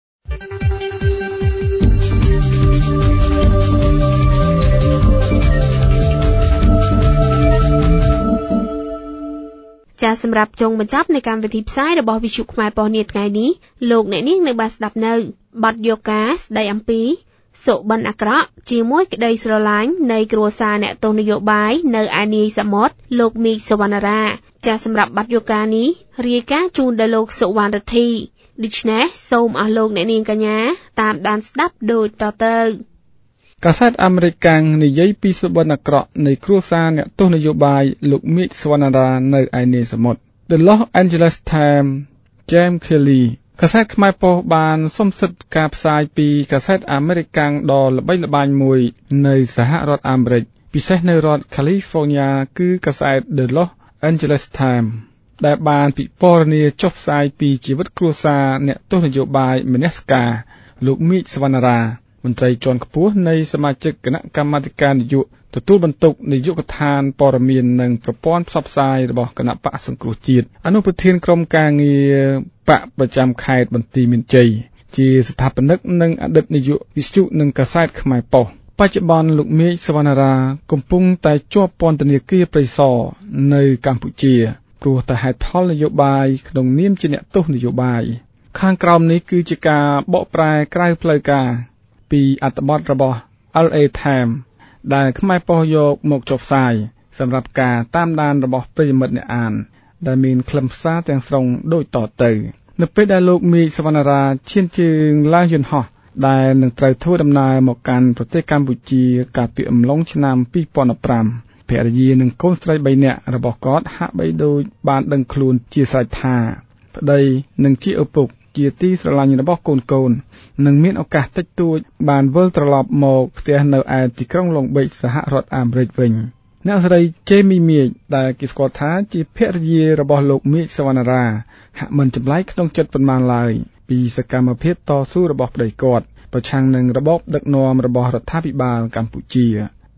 ចាសម្រាប់ចុងបញ្ចប់នៃកម្មវិធីផ្សាយរបស់វិទ្យុខ្មែរប៉ុស្តិ៍នាថ្ងៃនេះលោកអ្នកនាងនៅបានស្ដាប់នៅបទយកការស្ដីអំពីសុបិនអាក្រក់ជាមួយក្តីស្រឡាញ់នៃគ្រួសារអ្នកទស្សនយោបាយនៅឯនាយសមុទ្រលោកមីកសុវណ្ណរាចាសម្រាប់បទយកការនេះរាយការណ៍ជូនដល់លោកសុវណ្ណរិទ្ធីដូច្នេះសូមអស់លោកអ្នកនាងកញ្ញាតាមដានស្ដាប់ដូចតទៅកាសែតអាមេរិកកាំងនិយាយពីសុបិនអាក្រក់នៃគ្រួសារអ្នកទស្សនយោបាយលោកមីកសុវណ្ណរានៅឯនាយសមុទ្រ The Los Angeles Times James Kelly កាសែតខ្មែរប៉ុស្តិ៍បានសុំសិទ្ធិការផ្សាយពីកាសែតអាមេរិកកាំងដ៏ល្បីល្បាញមួយនៅសហរដ្ឋអាមេរិកពិសេសនៅរដ្ឋ California គឺកាសែត The Los Angeles Times ដែលបានពិពណ៌នាចុះផ្សាយពីជីវិតគ្រួសារអ្នកទស្សនយោបាយមនសិការលោកមីកសុវណ្ណរាមន្ត្រីជាន់ខ្ពស់នៃសមាជិកគណៈកម្មាធិការនយោបាយទទួលបន្ទុកនាយកដ្ឋានព័ត៌មាននិងប្រព័ន្ធផ្សព្វផ្សាយរបស់គណៈបកសង្គ្រោះជាតិអនុប្រធានក្រុមការងារបកប្រចាំខេត្តបន្ទាយមានជ័យជាស្ថាបនិកនិងអតីតនាយកវិទ្យុនិងកាសែតខ្មែរប៉ុស្តិ៍បច្ចុប្បន្នលោកមីកសុវណ្ណរាកំពុងតែជាប់ពន្ធនាគារព្រៃសរនៅកម្ពុជាព្រោះតែហេតុផលនយោបាយក្នុងនាមជាអ្នកទស្សនយោបាយខាងក្រោមនេះគឺជាការបកប្រែក្រៅផ្លូវការពីអត្ថបទរបស់ LA Times ដែលខ្មែរប៉ុស្តិ៍យកមកចុះផ្សាយសម្រាប់ការតាមដានរបស់ប្រិយមិត្តអ្នកអានដែលមានខ្លឹមសារទាំងស្រុងដូចតទៅនៅពេលដែលលោកមីកសុវណ្ណរាឈានជើងឡើងយន្តហោះដែលនឹងត្រូវធ្វើដំណើរមកកាន់ប្រទេសកម្ពុជាកាលពីអំឡុងឆ្នាំ2015ភរិយានិងកូនស្រី3នាក់របស់គាត់ហាក់បីដូចបានដឹងខ្លួនជាស្រេចថាប្តីនិងជាឪពុកជាទីស្រឡាញ់របស់កូននឹងមានឱកាសតិចតួចបានវិលត្រឡប់មកផ្ទះនៅឯទីក្រុងឡុងបិចសហរដ្ឋអាមេរិកវិញអ្នកស្រី Jamie Meek ដែលគេស្គាល់ថាជាភរិយារបស់លោកមីកសុវណ្ណរាហាក់មិនចម្លែកក្នុងចិត្តប៉ុន្មានឡើយពីសកម្មភាពតស៊ូរបស់ប្តីគាត់ប្រឆាំងនឹងរបបដឹកនាំរបស់រដ្ឋាភិបាលកម្ពុជា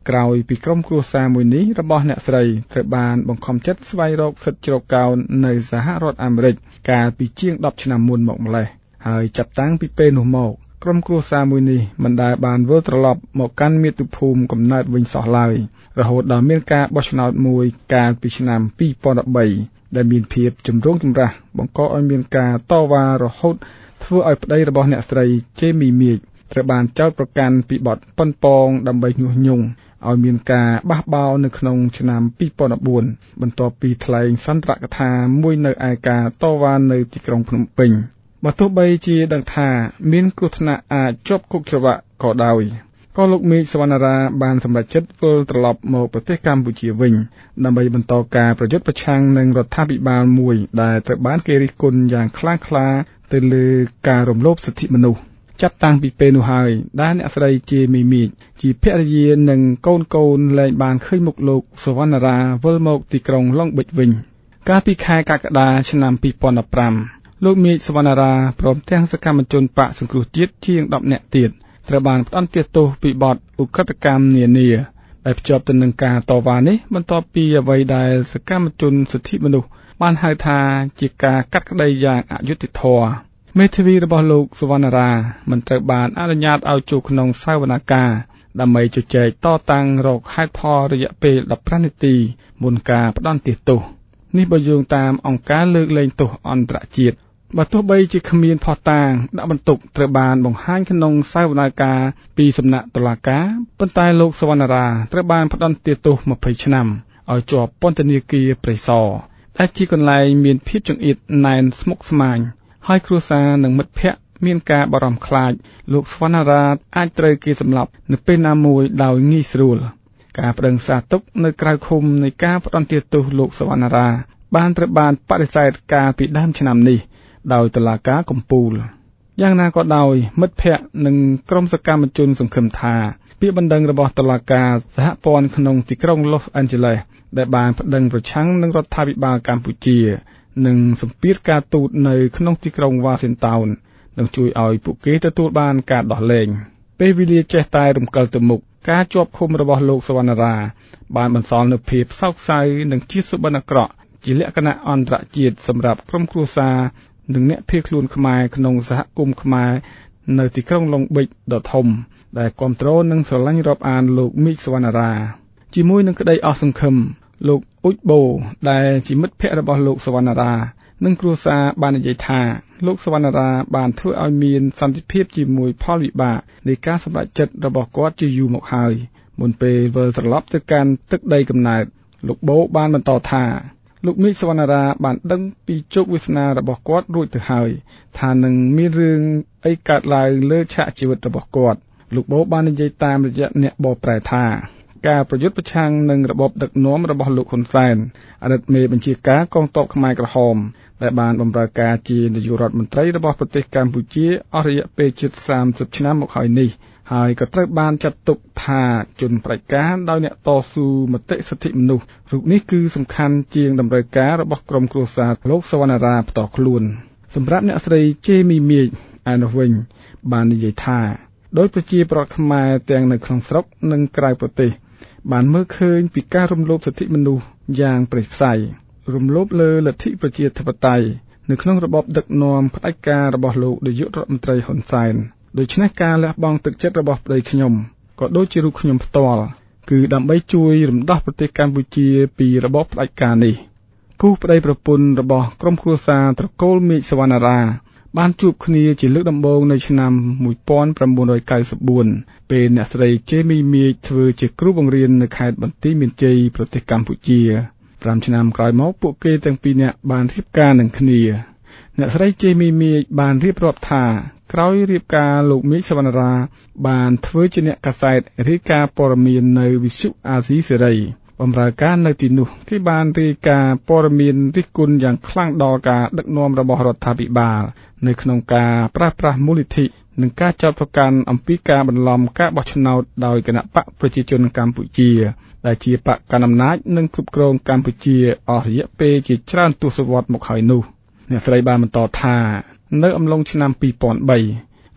ក្រោយពីក្រុមគ្រួសារមួយនេះរបស់អ្នកស្រីត្រូវបានបង្ខំចិត្តស្វែងរកសិទ្ធិជ្រកកោននៅសហរដ្ឋអាមេរិកកាលពីជាង10ឆ្នាំមុនមកម្ល៉េះហើយចាប់តាំងពីពេលនោះមកក្រុមគ្រួសារមួយនេះមិនដែលបានវិលត្រឡប់មកកាន់មាតុភូមិកំណើតវិញសោះឡើយរហូតដល់មានការបោះឆ្នោតមួយកាលពីឆ្នាំ2013ដែលមានភាពចម្រូងចម្រាសបង្កឲ្យមានការតវ៉ារហូតធ្វើឲ្យប្តីរបស់អ្នកស្រីជេមីមៀកត្រូវបានចោទប្រកាន់ពីបទប៉ុនប៉ងដើម្បីញុះញង់ឲ្យមានការបះបោរនៅក្នុងឆ្នាំ2014បន្ទាប់ពីថ្លែងសន្ទរកថាមួយនៅឯការតវ៉ានៅទីក្រុងភ្នំពេញបើទោះបីជាដឹងថាមានគ្រោះថ្នាក់អាចជាប់គុកច្រវាក់ក៏ដោយក៏លោកមេឃ សវណ្ណារាបានសម្រេចចិត្តវិលត្រឡប់មកប្រទេសកម្ពុជាវិញដើម្បីបន្តការប្រយុទ្ធប្រឆាំងនឹងរដ្ឋាភិបាលមួយដែលត្រូវបានគេរិះគន់យ៉ាងខ្លាំងក្លាទៅលើការរំលោភសិទ្ធិមនុស្សចាប់តាំងពីពេលនោះហើយដែលអ្នកស្រីជាមីមីជាភរិយានិងកូនលែងបានឃើញមុខលោកសវណ្ណារាវិលមកទីក្រុងឡុងប៊ិចវិញកាលពីខែកក្កដាឆ្នាំ2015លោកមេឃ សវណ្ណារាព្រមទាំងសកម្មជនបកសង្គ្រោះជាតិជាង10នាក់ទៀតត្រូវបានផ្តន្ទាទោសពីបទឧក្រិដ្ឋកម្មនានាដែលភ្ជាប់ទៅនឹងការតវ៉ានេះបន្ទាប់ពីអ្វីដែលសកម្មជនសិទ្ធិមនុស្សបានហៅថាជាការកាត់ក្តីយ៉ាងអយុត្តិធម៌មេធាវីរបស់លោកសវណ្ណារាមិនត្រូវបានអនុញ្ញាតឲ្យចូលក្នុងសាវនាកាដើម្បីជជែកតតាំងរកហេតុផលរយៈពេល15នាទីមុនការផ្តន្ទាទោសនេះបើយោងតាមអង្គការលើកលែងទោសអន្តរជាតិបើទោះបីជាគ្មានភស្តុតាងដាក់បន្ទុកត្រូវបានបង្ហាញក្នុងសាវនាកាពីសំណាក់តុលាការប៉ុន្តែលោកសវណ្ណារាត្រូវបានផ្តន្ទាទោស20ឆ្នាំឲ្យជាប់ពន្ធនាគារព្រៃសរដែលជាកន្លែងមានភាពចង្អៀតណែនស្មុគស្មាញហើយគ្រួសារនិងមិត្តភ័ក្តិមានការបារម្ភខ្លាចលោកសវណ្ណារាអាចត្រូវគេសម្លាប់នៅពេលណាមួយដោយងាយស្រួលការប្តឹងសាទុកនៅក្រៅឃុំនៃការផ្តន្ទាទោសលោកសវណ្ណារាបានត្រូវបានបដិសេធកាលពីដើមឆ្នាំនេះដោយតុលាការកំពូលយ៉ាងណាក៏ដោយមិត្តភ័ក្តិនិងក្រុមសកម្មជនសង្ឃឹមថាពាក្យបណ្ដឹងរបស់តុលាការសហព័ន្ធក្នុងទីក្រុង Los Angeles ដែលបានប្តឹងប្រឆាំងនឹងរដ្ឋាភិបាលកម្ពុជានិងសម្ពាធការទូតនៅក្នុងទីក្រុង Washington នឹងជួយឲ្យពួកគេទទួលបានការដោះលែងពេលវេលាចេះតែរំកិលទៅមុខការជាប់ឃុំរបស់លោកសវណ្ណារាបានបន្សល់នូវភាពសោកសៅនិងជាសុបិនអាក្រក់ជាលក្ខណៈអន្តរជាតិសម្រាប់ក្រុមគ្រួសារនិងអ្នកភៀសខ្លួនខ្មែរក្នុងសហគមន៍ខ្មែរនៅទីក្រុងឡុងប៊ិចដ៏ធំដែលគ្រប់គ្រងនិងស្រឡាញ់រាប់អានលោកមេឃ សវណ្ណារាជាមួយនឹងក្តីអស់សង្ឃឹមលោកអ៊ុចបូដែលជាមិត្តភ័ក្តិរបស់លោកសវណ្ណារានិងគ្រួសារបាននិយាយថាលោកសវណ្ណារាបានធ្វើឲ្យមានសន្តិភាពជាមួយផលវិបាកនៃការសម្រេចចិត្តរបស់គាត់ជាយូរមកហើយមុនពេលវិលត្រឡប់ទៅកាន់ទឹកដីកំណើតលោកបូបានបន្តថាលោកមេឃ សវណ្ណារាបានដឹងពីជោគវាសនារបស់គាត់រួចទៅហើយថានឹងមានរឿងអីកើតឡើងលើឆាកជីវិតរបស់គាត់លោកបូបាននិយាយតាមរយៈអ្នកបកប្រែថាការប្រយុទ្ធប្រឆាំងនឹងរបបដឹកនាំរបស់លោកហ៊ុនសែនអតីតមេបញ្ជាការកងទ័ពខ្មែរក្រហមដែលបានបម្រើការជានាយករដ្ឋមន្ត្រីរបស់ប្រទេសកម្ពុជាអស់រយៈពេលជិត30ឆ្នាំមកហើយនេះហើយក៏ត្រូវបានចាត់ទុកថាជនផ្ដាច់ការដោយអ្នកតស៊ូមតិសិទ្ធិមនុស្សរូបនេះគឺសំខាន់ជាងតម្រូវការរបស់ក្រុមគ្រួសារលោកសវណ្ណារាផ្ទាល់ខ្លួនសម្រាប់អ្នកស្រីជេមីមៀកឯនោះវិញបាននិយាយថាដោយប្រជាប្រដ្ឋខ្មែរទាំងនៅក្នុងស្រុកនិងក្រៅប្រទេសបានមើលឃើញពីការរំលោភសិទ្ធិមនុស្សយ៉ាងប្រេះផ្សៃរំលោភលើលទ្ធិប្រជាធិបតេយ្យនៅក្នុងរបបដឹកនាំផ្ដាច់ការរបស់លោកនាយករដ្ឋមន្ត្រីហ៊ុនសែនដូច្នេះការលះបង់ទឹកចិត្តរបស់ប្តីខ្ញុំក៏ដូចជារូបខ្ញុំផ្ទាល់គឺដើម្បីជួយរំដោះប្រទេសកម្ពុជាពីរបបផ្ដាច់ការនេះគូប្តីប្រពន្ធរបស់ក្រុមគ្រួសារត្រកូលមេឃ សវណ្ណារាបានជួបគ្នាជាលើកដំបូងនៅឆ្នាំ1994ពេលអ្នកស្រីជេមីមៀកធ្វើជាគ្រូបង្រៀននៅខេត្តបន្ទាយមានជ័យប្រទេសកម្ពុជា5ឆ្នាំក្រោយមកពួកគេទាំងពីរនាក់បានរៀបការនឹងគ្នាអ្នកស្រីជេមីមៀកបានរៀបរាប់ថាក្រោយរៀបការលោកមេឃ សវណ្ណារាបានធ្វើជាអ្នកកាសែតរាយការណ៍ព័ត៌មាននៅវិទ្យុអាស៊ីសេរីបម្រើការនៅទីនោះគេបានរាយការណ៍ព័ត៌មានរិះគន់យ៉ាងខ្លាំងដល់ការដឹកនាំរបស់រដ្ឋាភិបាលនៅក្នុងការប្រាស្រ័យមូលនិធិនិងការចោទប្រកាន់អំពីការបន្លំការបោះឆ្នោតដោយគណបក្សប្រជាជនកម្ពុជាដែលជាបកកណ្ដាលអំណាចនិងគ្រប់គ្រងកម្ពុជាអស់រយៈពេលជាច្រើនទសវត្សរ៍មកហើយនោះអ្នកស្រីបានបន្តថានៅអំឡុងឆ្នាំ2003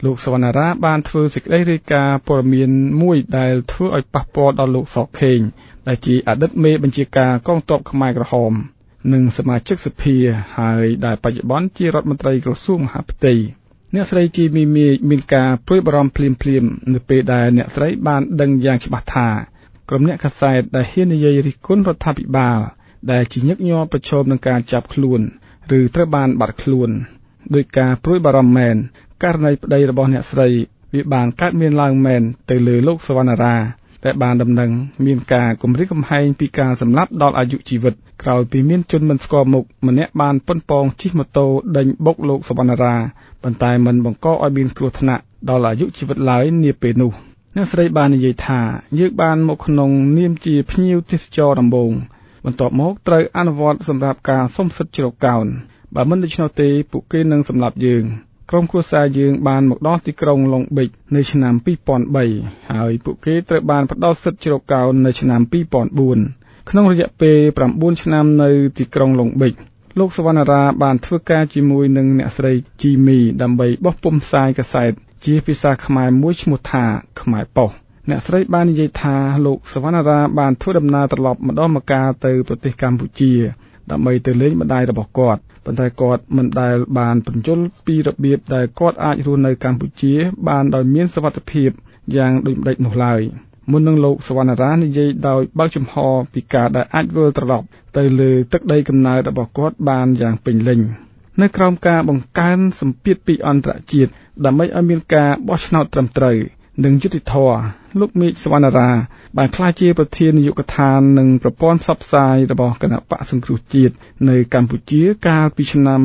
លោកសវណ្ណារាបានធ្វើសេចក្តីរាយការណ៍ព័ត៌មានមួយដែលធ្វើឲ្យប៉ះពាល់ដល់លោកសខេងដែលជាអតីតមេបញ្ជាការកងទ័ពខ្មែរក្រហមនិងសមាជិកសភាហើយដែលបច្ចុប្បន្នជារដ្ឋមន្ត្រីក្រសួងមហាផ្ទៃអ្នកស្រីជីមីមីមានការព្រួយបារម្ភភ្លាមៗនៅពេលដែលអ្នកស្រីបានដឹងយ៉ាងច្បាស់ថាក្រុមអ្នកកាសែតដែលហ៊ាននិយាយរិះគន់រដ្ឋាភិបាលដែលជាញឹកញាប់ប្រឈមនឹងការចាប់ខ្លួនឬត្រូវបានបាត់ខ្លួនដោយការព្រួយបារម្ភមែនករណីប្តីរបស់អ្នកស្រីវាបានកើតមានឡើងមែនទៅលើលោកសវណ្ណារាតែបានដំណឹងមានការគំរាមកំហែងពីការសម្លាប់ដល់អាយុជីវិតក្រោយពីមានជនមិនស្គាល់មុខម្នាក់បានប៉ុនប៉ងជិះម៉ូតូដេញបុកលោកសវណ្ណារាប៉ុន្តែមិនបង្កឲ្យមានគ្រោះថ្នាក់ដល់អាយុជីវិតឡើយនាពេលនោះអ្នកស្រីបាននិយាយថាយើងបានមកក្នុងនាមជាភ្ញៀវទេសចរដំបូងបន្ទាប់មកត្រូវអនុវត្តសម្រាប់ការសុំសិទ្ធិជ្រកកោនបើមិនដូច្នោះទេពួកគេនឹងសម្លាប់យើងក្រុមគ្រួសារយើងបានមកដល់ទីក្រុងឡុងប៊ិចនៅឆ្នាំ2003ហើយពួកគេត្រូវបានផ្ដល់សិទ្ធិជ្រកកោននៅឆ្នាំ2004ក្នុងរយៈពេល9ឆ្នាំនៅទីក្រុងឡុងប៊ិចលោកសវណ្ណារាបានធ្វើការជាមួយនឹងអ្នកស្រីជីមីដើម្បីបោះពុម្ពផ្សាយកាសែតជាភាសាខ្មែរមួយឈ្មោះថាខ្មែរប៉ុស្តិ៍អ្នកស្រីបាននិយាយថាលោកសវណ្ណារាបានធ្វើដំណើរត្រឡប់ម្ដងម្កាលទៅប្រទេសកម្ពុជាដើម្បីទៅលេងម្ដាយរបស់គាត់ប៉ុន្តែគាត់មិនដែលបានបញ្យល់ពីរបៀបដែលគាត់អាចរស់នៅកម្ពុជាបានដោយមានសុវត្ថិភាពយ៉ាងដូចម្ដេចនោះឡើយមុននឹងលោកសវណ្ណារានិយាយដោយបើកចំហពីការដែលអាចវិលត្រឡប់ទៅលើទឹកដីកំណើតរបស់គាត់បានយ៉ាងពេញលេញនៅក្រោមការបង្កើនសម្ពាធពីអន្តរជាតិដើម្បីឲ្យមានការបោះឆ្នោតត្រឹមត្រូវនិងយុត្តិធម៌លោកមេឃសវណ្ណារាបានក្លាយជាប្រធាននាយកដ្ឋាននិងប្រព័ន្ធផ្សព្វផ្សាយរបស់គណៈបកសង្គ្រោះជាតិនៅកម្ពុជាកាលពីឆ្នាំ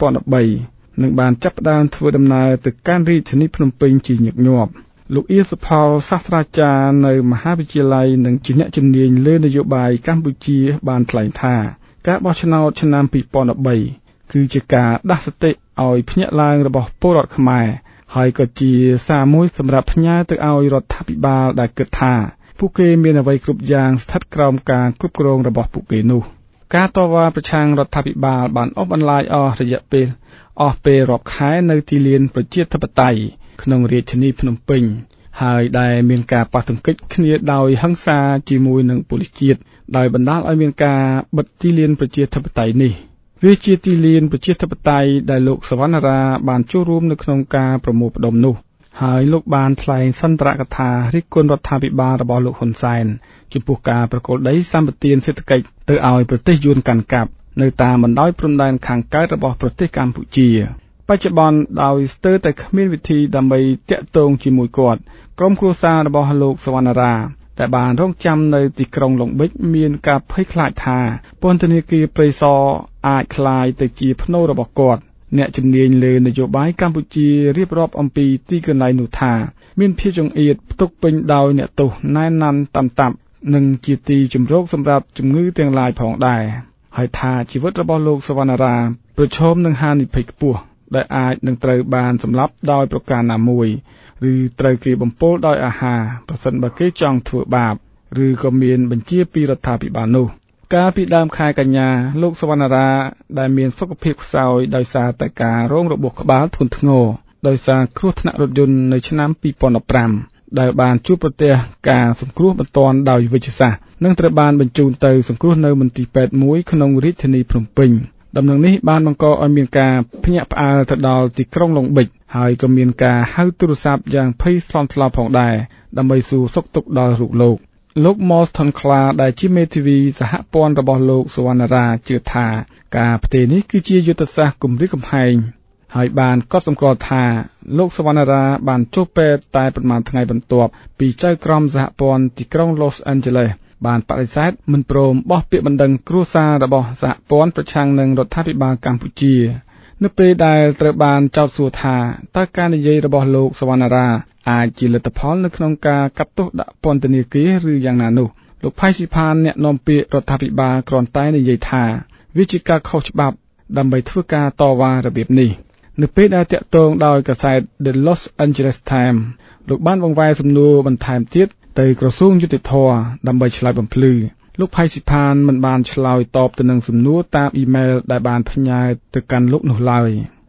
2013និងបានចាប់ផ្ដើមធ្វើដំណើរទៅកាន់រាជធានីភ្នំពេញជាញឹកញាប់លោកអៀសុផលសាស្ត្រាចារ្យនៅមហាវិទ្យាល័យនិងជាអ្នកជំនាញលើនយោបាយកម្ពុជាបានថ្លែងថាការបោះឆ្នោតឆ្នាំ2013គឺជាការដាស់សតិឲ្យភ្ញាក់ឡើងរបស់ពលរដ្ឋខ្មែរហើយក៏ជាសារមួយសម្រាប់ផ្ញើទៅឲ្យរដ្ឋាភិបាលដែលគិតថាពួកគេមានអ្វីគ្រប់យ៉ាងស្ថិតក្រោមការគ្រប់គ្រងរបស់ពួកគេនោះការតវ៉ាប្រឆាំងរដ្ឋាភិបាលបានអូសបន្លាយអស់រយៈពេលរាប់ខែនៅទីលានប្រជាធិបតេយ្យក្នុងរាជធានីភ្នំពេញហើយដែលមានការប៉ះទង្គិចគ្នាដោយហិង្សាជាមួយនឹងប៉ូលីសជាតិដោយបណ្ដាលឲ្យមានការបិទទីលានប្រជាធិបតេយ្យនេះវាជាទីលានប្រជាធិបតេយ្យដែលលោកសវណ្ណារាបានចូលរួមនៅក្នុងការប្រមូលផ្ដុំនោះហើយលោកបានថ្លែងសន្ទរកថារិះគន់រដ្ឋាភិបាលរបស់លោកហ៊ុនសែនចំពោះការប្រគល់ដីសម្បត្តិសេដ្ឋកិច្ចទៅឲ្យប្រទេសយួនកាន់កាប់នៅតាមបណ្ដោយព្រំដែនខាងកើតរបស់ប្រទេសកម្ពុជាបច្ចុប្បន្នដោយស្ទើរតែគ្មានវិធីដើម្បីតាក់ទងជាមួយគាត់ក្រុមគ្រួសាររបស់លោកសវណ្ណារាតែបានរងចាំនៅទីក្រុងឡុងប៊ិចមានការភ័យខ្លាចថាពន្ធនាគារព្រៃសរអាចក្លាយទៅជាភ្នូររបស់គាត់អ្នកជំនាញលើនយោបាយកម្ពុជារៀបរាប់អំពីទីកន្លែងនោះថាមានភាពចង្អៀតផ្ទុកពេញដោយអ្នកទោសណែនណាន់តាមតាប់និងជាទីជម្រកសម្រាប់ជំងឺទាំងឡាយផងដែរហើយថាជីវិតរបស់លោកសវណ្ណារាប្រឈមនឹងហានិភ័យខ្ពស់ដែលអាចនឹងត្រូវបានសម្លាប់ដោយប្រការណាមួយឬត្រូវគេបំពុលដោយអាហារប្រសិនបើគេចង់ធ្វើបាបឬក៏មានបញ្ជាពីរដ្ឋាភិបាលនោះកាលពីដើមខែកញ្ញាលោកសវណ្ណារាដែលមានសុខភាពខ្សោយដោយសារតែការរងរបួសក្បាលធ្ងន់ធ្ងរដោយសារគ្រោះថ្នាក់រថយន្តនៅឆ្នាំ2015ដែលបានជួបប្រទះការសង្គ្រោះបន្ទាន់ដោយវិទ្យាសាស្ត្រនិងត្រូវបានបញ្ជូនទៅសង្គ្រោះនៅមន្ទីរពេទ្យមួយក្នុងរាជធានីភ្នំពេញដំណឹងនេះបានបង្កឲ្យមានការភ្ញាក់ផ្អើលទៅដល់ទីក្រុងឡុងប៊ិចហើយក៏មានការហៅទូរស័ព្ទយ៉ាងភ័យស្លន់ស្លោផងដែរដើម្បីសួរសុខទុក្ខដល់រូបលោក Molston Kla ដែលជាមេធាវីសហព័ន្ធរបស់លោកសវណ្ណារាជឿថាការផ្ទេរនេះគឺជាយុទ្ធសាស្ត្រគំរាមកំហែងហើយបានកត់សម្គាល់ថាលោកសវណ្ណារាបានចុះពេទ្យតែប្រមាណថ្ងៃបន្ទាប់ពីចៅក្រមសហព័ន្ធទីក្រុង Los Angeles បានបដិសេធមិនព្រមបោះពាក្យបណ្ដឹងគ្រួសាររបស់សហព័ន្ធប្រឆាំងនឹងរដ្ឋាភិបាលកម្ពុជានៅពេលដែលត្រូវបានចោទសួរថាតើការនិយាយរបស់លោកសវណ្ណារាអាចជាលទ្ធផលនៅក្នុងការកាត់ទោសដាក់ពន្ធនាគារឬយ៉ាងណានោះលោកផៃស៊ីផានអ្នកនាំពាក្យរដ្ឋាភិបាលគ្រាន់តែនិយាយថាវាជាការខុសច្បាប់ដើម្បីធ្វើការតវ៉ារបៀបនេះនៅពេលដែលតាក់ទងដោយកាសែត The Los Angeles Times លោកបានបង្វែរសំណួរបន្ថែមទៀតទៅក្រសួងយុតិធធម៌ដើម្បីឆ្លើយបំភ្លឺលោកផៃស៊ីផានមិនបានឆ្លើយតបទៅនឹងសំណួរតាមអ៊ីមែលដែលបានផ្ញើទៅកាន់លោកនោះឡើយ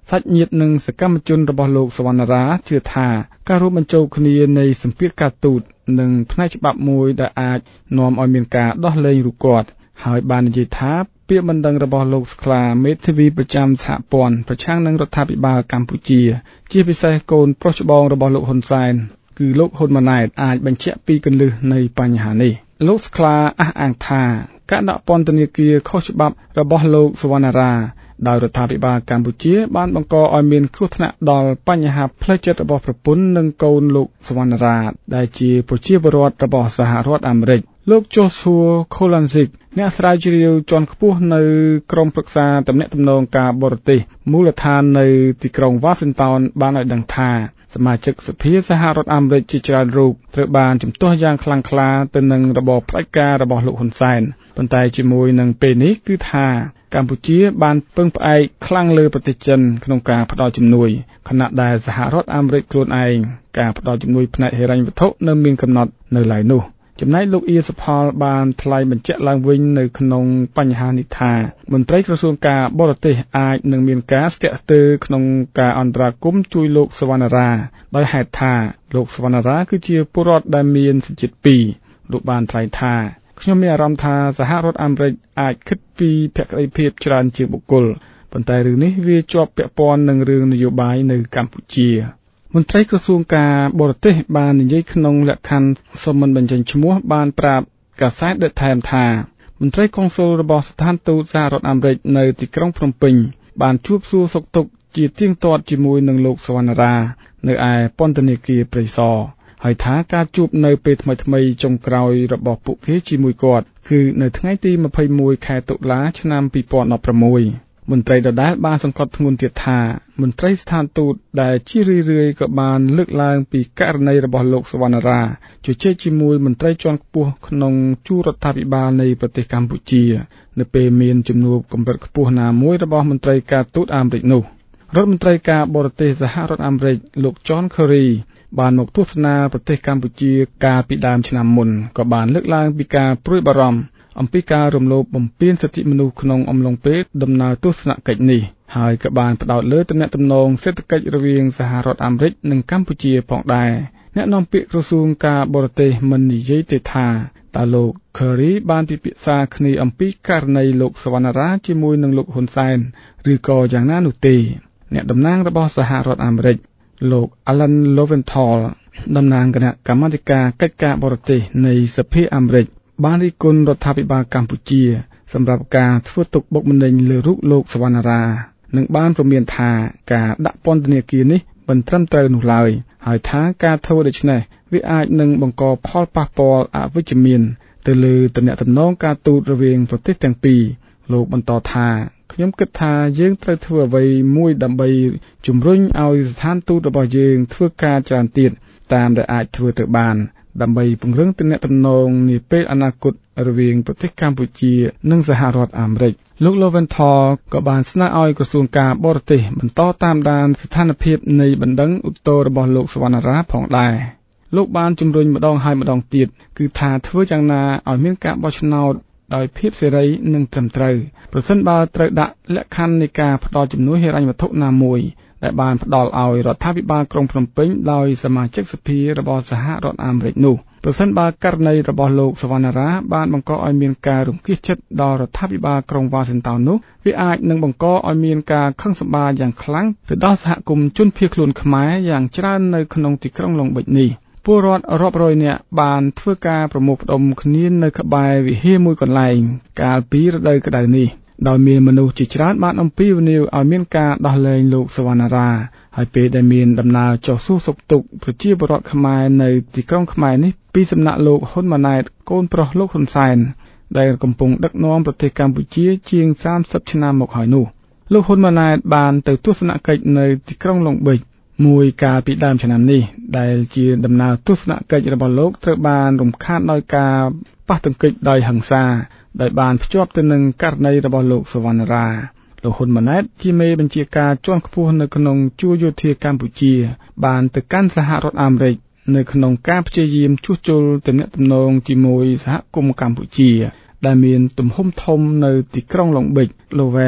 សាច់ញាតិនិងសកម្មជនរបស់លោកសវណ្ណារាជឿថាការរួមបញ្ចូលគ្នានៃសម្ពាធការទូតនិងផ្នែកច្បាប់មួយដែលអាចនាំឲ្យមានការដោះលែងរូបគាត់ហើយបាននិយាយថាពាក្យបណ្ដឹងរបស់លោកស្ក្លាមេធាវីប្រចាំសហព័ន្ធប្រឆាំងនឹងរដ្ឋាភិបាលកម្ពុជាជាពិសេសកូនប្រុសច្បងរបស់លោកហ៊ុនសែនគឺលោកហ៊ុនម៉ាណែតអាចបញ្ជាក់ពីគន្លឹះនៃបញ្ហានេះលោកស្ក្លាអះអាងថាការដាក់ពន្ធនាគារខុសច្បាប់របស់លោកសវណ្ណារាដោយរដ្ឋាភិបាលកម្ពុជាបានបង្កឲ្យមានគ្រោះថ្នាក់ដល់បញ្ហាផ្លូវចិត្តរបស់ប្រពន្ធនិងកូនលោកសវណ្ណារាដែលជាប្រជាពលរដ្ឋរបស់សហរដ្ឋអាមេរិកលោក Joshua Kolancic អ្នកស្រាវជ្រាវជាន់ខ្ពស់នៅក្រុមប្រឹក្សាទំនាក់ទំនងការបរទេសមូលដ្ឋាននៅទីក្រុង Washington បានឲ្យដឹងថាសមាជិកសភាសហរដ្ឋអាមេរិកជាច្រើនរូបត្រូវបានជំទាស់យ៉ាងខ្លាំងក្លាទៅនឹងរបបផ្ដាច់ការរបស់លោកហ៊ុនសែនប៉ុន្តែជាមួយនឹងពេលនេះគឺថាកម្ពុជាបានពឹងផ្អែកខ្លាំងលើប្រទេសចិនក្នុងការផ្ដល់ជំនួយខណៈដែលសហរដ្ឋអាមេរិកខ្លួនឯងការផ្ដល់ជំនួយផ្នែកហិរញ្ញវត្ថុនៅមានកំណត់នៅឡើយនោះចំណែកលោកអ៊ីសផលបានថ្លែងបញ្ជាក់ឡើងវិញនៅក្នុងបញ្ហានេះថាមន្ត្រីក្រសួងការបរទេសអាចនឹងមានការស្ទាក់ស្ទើរក្នុងការអន្តរាគមន៍ជួយលោកសវណ្ណារាដោយហេតុថាលោកសវណ្ណារាគឺជាពលរដ្ឋដែលមានសញ្ជាតិ2លោកបានថ្លែងថាខ្ញុំមានអារម្មណ៍ថាសហរដ្ឋអាមេរិកអាចគិតពីភក្តីភាពច្រើនជាងបុគ្គលប៉ុន្តែរឿងនេះវាជាប់ពាក់ព័ន្ធនឹងរឿងនយោបាយនៅកម្ពុជាមន្ត្រីក្រសួងការបរទេសបាននិយាយក្នុងលក្ខខណ្ឌសូមមិនបញ្ចេញឈ្មោះបានប្រាប់កាសែត The Times ថាមន្ត្រីកុងស៊ុលរបស់ស្ថានទូតសហរដ្ឋអាមេរិកនៅទីក្រុងភ្នំពេញបានជួបសួរសុខទុក្ខជាទៀងទាត់ជាមួយនឹងលោកសវណ្ណារានៅឯពន្ធនាគារព្រៃសរហើយថាការជួបនៅពេលថ្មីៗចុងក្រោយរបស់ពួកគេជាមួយគាត់គឺនៅថ្ងៃទី21ខែតុលាឆ្នាំ2016មន្ត្រីដដែលបានសង្កត់ធ្ងន់ទៀតថាមន្ត្រីស្ថានទូតដែលជារឿយៗក៏បានលើកឡើងពីករណីរបស់លោកសវណ្ណារាជជែកជាមួយមន្ត្រីជាន់ខ្ពស់ក្នុងជួររដ្ឋាភិបាលនៃប្រទេសកម្ពុជានៅពេលមានជំនួបកម្រិតខ្ពស់ណាមួយរបស់មន្ត្រីការទូតអាមេរិកនោះរដ្ឋមន្ត្រីការបរទេសសហរដ្ឋអាមេរិកលោក John Kerry បានមកទស្សនាប្រទេសកម្ពុជាកាលពីដើមឆ្នាំមុនក៏បានលើកឡើងពីការព្រួយបារម្ភអំពីការរំលោភបំពានសិទ្ធិមនុស្សក្នុងអំឡុងពេលដំណើរទស្សនកិច្ចនេះហើយក៏បានផ្ដោតលើទំនាក់ទំនងសេដ្ឋកិច្ចរវាងសហរដ្ឋអាមេរិកនិងកម្ពុជាផងដែរអ្នកនាំពាក្យក្រសួងការបរទេសមិននិយាយទេថាតើលោក Kerry បានពិភាក្សាគ្នាអំពីករណីលោកសវណ្ណារាជាមួយនឹងលោកហ៊ុនសែនឬក៏យ៉ាងណានោះទេអ្នកតំណាងរបស់សហរដ្ឋអាមេរិកលោក Alan Lowenthal តំណាងគណៈកម្មាធិការកិច្ចការបរទេសនៃសភាអាមេរិកបានរិះគន់រដ្ឋាភិបាលកម្ពុជាសម្រាប់ការធ្វើទុកបុកម្នេញលើរូបលោកសវណ្ណារានិងបានព្រមានថាការដាក់ពន្ធនាគារនេះមិនត្រឹមត្រូវនោះឡើយហើយថាការធ្វើដូច្នេះវាអាចនឹងបង្កផលប៉ះពាល់អវិជ្ជមានទៅលើទំនាក់ទំនងការទូតរវាងប្រទេសទាំងពីរលោកបន្តថាខ្ញុំគិតថាយើងត្រូវធ្វើអ្វីមួយដើម្បីជំរុញឲ្យស្ថានទូតរបស់យើងធ្វើការច្រើនទៀតតាមដែលអាចធ្វើទៅបានដើម្បីពង្រឹងទំនាក់ទំនងនាពេលអនាគតរវាងប្រទេសកម្ពុជានិងសហរដ្ឋអាមេរិកលោក Lowenthal ក៏បានស្នើឲ្យក្រសួងការបរទេសបន្តតាមដានស្ថានភាពនៃបណ្ដឹងឧទ្ធរណ៍របស់លោកសវណ្ណារាផងដែរលោកបានជំរុញម្ដងហើយម្ដងទៀតគឺថាធ្វើយ៉ាងណាឲ្យមានការបោះឆ្នោតដោយភាពសេរីនិងត្រឹមត្រូវប្រសិនបើត្រូវដាក់លក្ខខណ្ឌនៃការផ្ដល់ជំនួយហិរញ្ញវត្ថុណាមួយដែលបានផ្ដល់ឲ្យរដ្ឋាភិបាលក្រុងភ្នំពេញដោយសមាជិកសភារបស់សហរដ្ឋអាមេរិកនោះប្រសិនបើករណីរបស់លោកសវណ្ណារាបានបង្កឲ្យមានការរង្គៀសចិត្តដល់រដ្ឋាភិបាលក្រុងវ៉ាស៊ីនតោននោះវាអាចនឹងបង្កឲ្យមានការខឹងសម្បារយ៉ាងខ្លាំងទៅដល់សហគមន៍ជនភៀសខ្លួនខ្មែរយ៉ាងច្រើននៅក្នុងទីក្រុងឡុងបិចនេះពលរដ្ឋរាប់រយនាក់បានធ្វើការប្រមូលផ្ដុំគ្នានៅក្បែរវិហារមួយកន្លែងកាលពីរដូវក្តៅនេះដោយមានមនុស្សជាច្រើនបានអំពាវនាវឲ្យមានការដោះលែងលោកសវណ្ណារាហើយពេលដែលមានដំណើរចុះសួរសុខទុក្ខប្រជាពលរដ្ឋខ្មែរនៅទីក្រុងខ្មែរនេះពីសំណាក់លោកហ៊ុនម៉ាណែតកូនប្រុសលោកហ៊ុនសែនដែលកំពុងដឹកនាំប្រទេសកម្ពុជាជាង30ឆ្នាំមកហើយនោះលោកហ៊ុនម៉ាណែតបានទៅទស្សនកិច្ចនៅទីក្រុងឡុងបិចមួយកាលពីដើមឆ្នាំនេះដែលជាដំណើរទស្សនកិច្ចរបស់លោកត្រូវបានរំខានដោយការប៉ះទង្គិចដោយហិង្សាដែលបានភ្ជាប់ទៅនឹងករណីរបស់លោកសវណ្ណារាលោកហ៊ុនម៉ាណែតជាមេបញ្ជាការជាន់ខ្ពស់នៅក្នុងជួរយោធាកម្ពុជាបានទៅកាន់សហរដ្ឋអាមេរិកនៅក្នុងការព្យាយាមជួសជុលទំនាក់ទំនងជាមួយសហគមន៍កម្ពុជាដែលមានទំហំធំនៅទីក្រុងឡុងបិច Lowell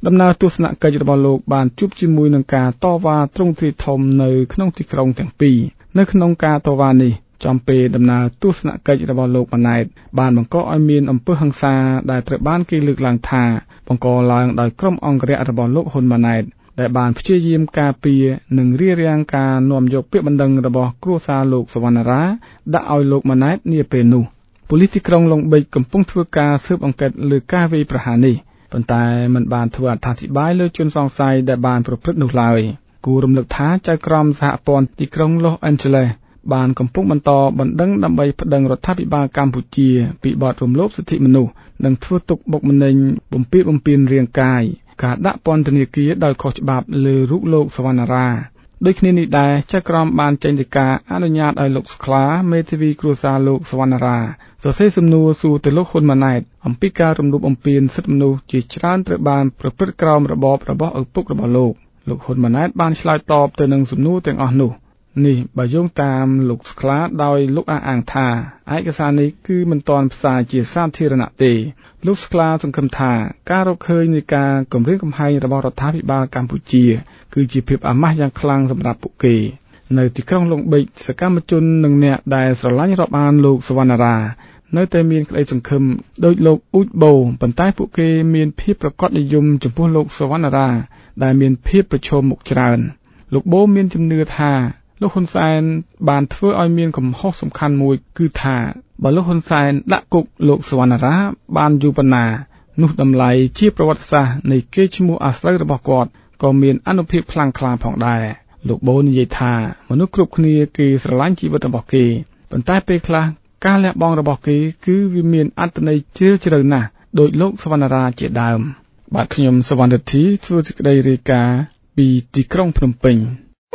ដំណើរទស្សនកិច្ចរបស់លោកបានជួបជាមួយនឹងការតវ៉ាទ្រង់ទ្រាយធំនៅក្នុងទីក្រុងទាំងពីរនៅក្នុងការតវ៉ានេះចំពេលដំណើរទស្សនកិច្ចរបស់លោកម៉ាណែតបានបង្កឲ្យមានអំពើហិង្សាដែលត្រូវបានគេលើកឡើងថាបង្កឡើងដោយក្រុមអង្គរៈរបស់លោកហ៊ុនម៉ាណែតដែលបានព្យាយាមការពារនិងរារាំងការនាំយកពាក្យបណ្ដឹងរបស់គ្រួសារលោកសវណ្ណារាដាក់ឲ្យលោកម៉ាណែតនាពេលនោះប៉ូលីសទីក្រុងឡុងបិចកំពុងធ្វើការស៊ើបអង្កេតលើការវាយប្រហារនេះប៉ុន្តែมันបានធ្វើអត្ថាធិប្បាយលើជនសង្ស័យដែលបានប្រព្រឹត្តនោះឡើយគួររំលឹកថាចៅក្រមសហព័ន្ធទីក្រុង Los Angeles បានកំពុងបន្តបណ្ដឹងដើម្បីប្តឹងរដ្ឋាភិបាលកម្ពុជាពីបទរំលោភសិទ្ធិមនុស្សនិងធ្វើទុកបុកម្នេញបំពារបំពានរាងកាយការដាក់ពន្ធនាគារដោយខុសច្បាប់លើរូបលោកសវណ្ណារាដូចគ្នានេះដែរចៅក្រមបានចេញដីកាអនុញ្ញាតឲ្យលោកស្ក្លាមេធាវីគ្រួសារលោកសវណ្ណារាសរសេរសំណួរសួរទៅលោកហ៊ុនម៉ាណែតអំពីការរំលោភបំពានសិទ្ធិមនុស្សជាច្រើនត្រូវបានប្រព្រឹត្តក្រោមរបបរបស់ឪពុករបស់លោកហ៊ុនម៉ាណែតបានឆ្លើយតបទៅនឹងសំណួរទាំងអស់នោះនេះបើយោងតាមលោកស្ក្លាដោយលោកអះអាងថាឯកសារនេះគឺមិនទាន់ផ្សាយជាសាធារណៈទេលោកស្ក្លាសង្ឃឹមថាការរកឃើញនៃការគំរាមកំហែងរបស់រដ្ឋាភិបាលកម្ពុជាគឺជាភាពអាម៉ាស់យ៉ាងខ្លាំងសម្រាប់ពួកគេនៅទីក្រុងឡុងបិចសកម្មជននិងអ្នកដែលស្រឡាញ់រាប់អានលោកសវណ្ណារានៅតែមានក្តីសង្ឃឹមដោយលោកអ៊ូចបូប៉ុន្តែពួកគេមានភាពប្រកបនិយមចំពោះលោកសវណ្ណារាដែលមានភាពប្រឈមមុខច្រើនលោកបូមានជំនឿថាលោកហ៊ុនសែនបានធ្វើឲ្យមានកំហុសសំខាន់មួយគឺថាបើលោកហ៊ុនសែនដាក់គុកលោកសវណ្ណារាបានយូរប៉ុណ្ណានោះតម្លៃជាប្រវត្តិសាស្ត្រនៃកេរ្តិ៍ឈ្មោះអាស្រូវរបស់គាត់ក៏មានអានុភាពខ្លាំងក្លាផងដែរលោកបូនិយាយថាមនុស្សគ្រប់គ្នាគេស្រឡាញ់ជីវិតរបស់គេប៉ុន្តែពេលខ្លះការលះបង់របស់គេគឺវាមានអត្ថន័យជ្រាលជ្រៅណាស់ដោយលោកសវណ្ណារាជាដើមបាទខ្ញុំសវណ្ណរិទ្ធីធ្វើសេចក្តីរាយការណ៍ពីទីក្រុងភ្នំពេញ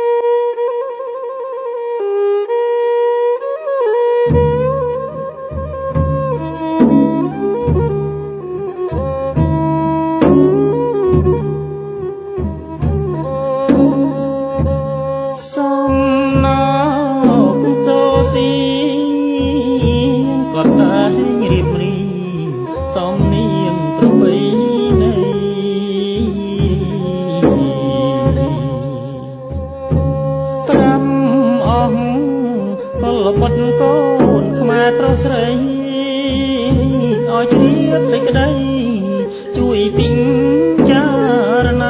ជួយពិចារណា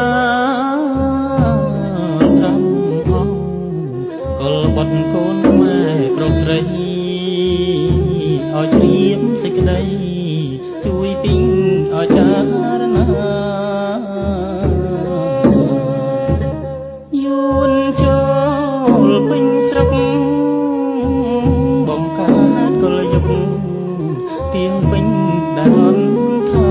ត្រឹមអង្គកុលបុត្រកូនខ្មែរប្រុសស្រីឲ្យជ្រាបសេចក្តីជួយពិចារណាយួនចូលពេញស្រុកបំកើតកលយុគទៀងពេញដែលរំថា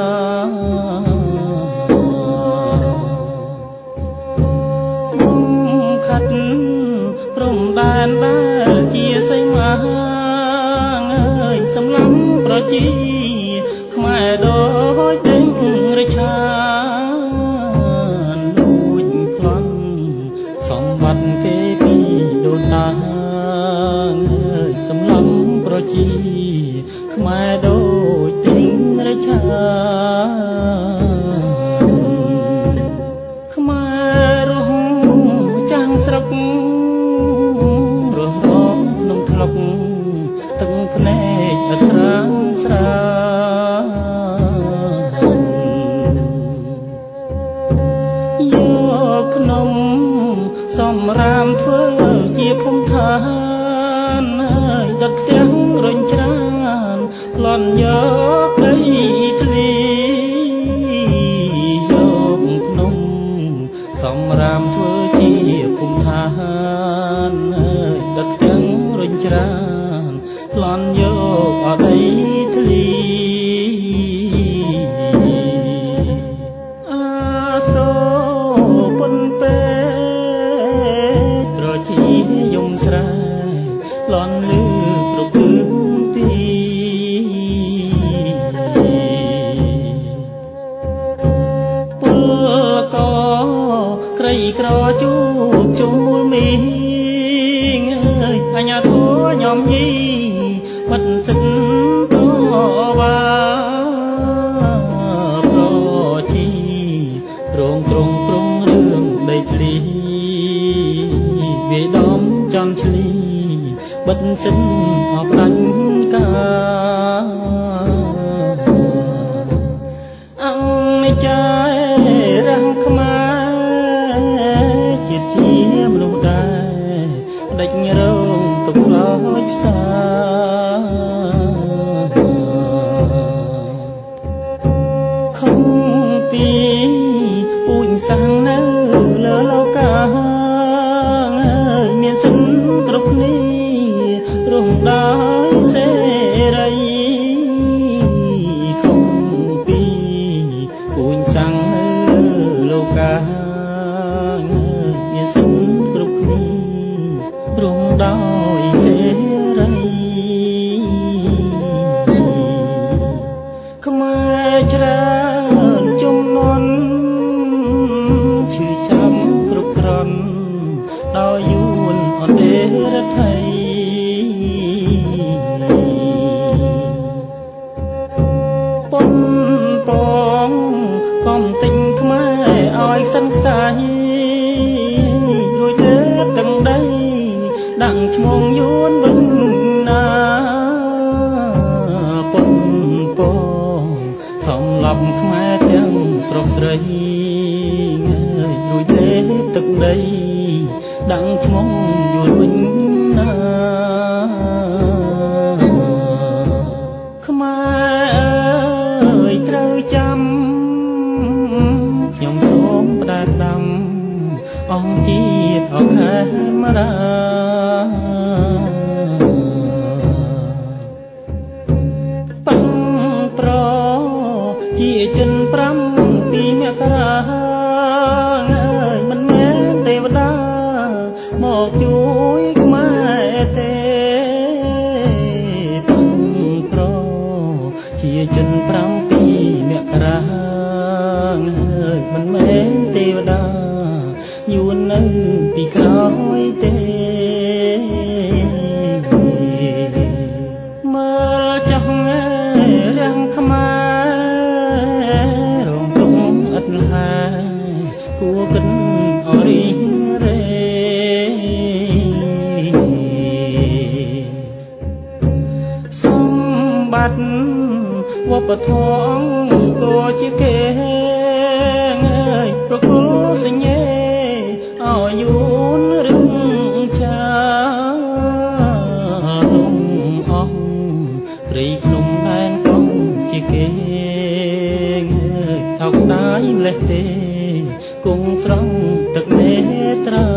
ខាត់ព្រំដែនដែលជាសីមាអើយសម្លាប់ប្រជាខ្មែរដូចដេញរឆានលួចប្លន់សម្បត្តិគេពីដូនតាអើយសម្លាប់ប្រជាខ្មែរដូចដេញរឆាខ្មែររស់ចាំងស្រុករស់រងក្នុងថ្លុកទឹកភ្នែកអស្រាងស្រាយកភ្នំសំរាមធ្វើជាភូមិឋានហើយដុតផ្ទះរុញច្រានប្លន់យកដីធ្លីយកភ្នំសំរាមធ្វើជាភូមិឋានហើយដុតផ្ទះរុញច្រានប្លន់យកអដីធ្លីអាសូពុនពេប្រជាយំស្រែប្លន់លឺប្រពើទីពលកក្រីក្រជួបជុំមូលមីងអើយអញ្ញាធម៌ញោមញីបិទសិនតវ៉ាប្រជាទ្រង់ព្រំរឿងដីធ្លីវាដំចំឆ្លីបិទសិនអបដាញ់ការអង្គចារាំងខ្មែរជាតិជាមនុស្សដែរដេចរងទុកខ្លោចផ្សាខំពីពូជសាំងនៅលើលោកាមានសិនគ្រប់គ្នារំដោយសេរីខំពីពូជសាំងនៅលោកាមានសិនគ្រប់គ្នារំដោយសេរីខ្មែរច្រើនជំនាន់ឈឺចាំគ្រប់គ្រាន់ដោយយួនអន្តេរដ្ឋីប៉ុនពងកំទិញខ្មែរឲ្យសិនខ្សែរួចលើកទាំងដីដាក់ឈ្មោះយួនវិញណាប៉ុនពងសំឡាប់ខ្មែរទាំងប្រុសស្រីរួចលើកទឹកដីដាក់ឈ្មោះយួនវិញណាខ្មែរអើយត្រូវចាំខ្ញុំសូមផ្ដាល់ដាំអង្គជាតិអខេមរាបាំងប្រជាជន5ទីមករាមិនមែនទេវតាមកជួយខ្មែរទេបាំងប្រជាជន7ពីមករាមិនមែនទេវតាយួននៅពីក្រោយទេមើលចោះរាំងខ្មែររងទុំឥតលហាគួរគិតអរិញរេសម្បត្តិវប្បធម៌ក៏ជាគេប្រគល់សញ្ញេឲ្យយួនរឹងចាលំអស់ព្រៃភ្នំដែនកំជាគេថោកស្ដាយលេះទេគង់ស្រង់ទឹកនេត្រា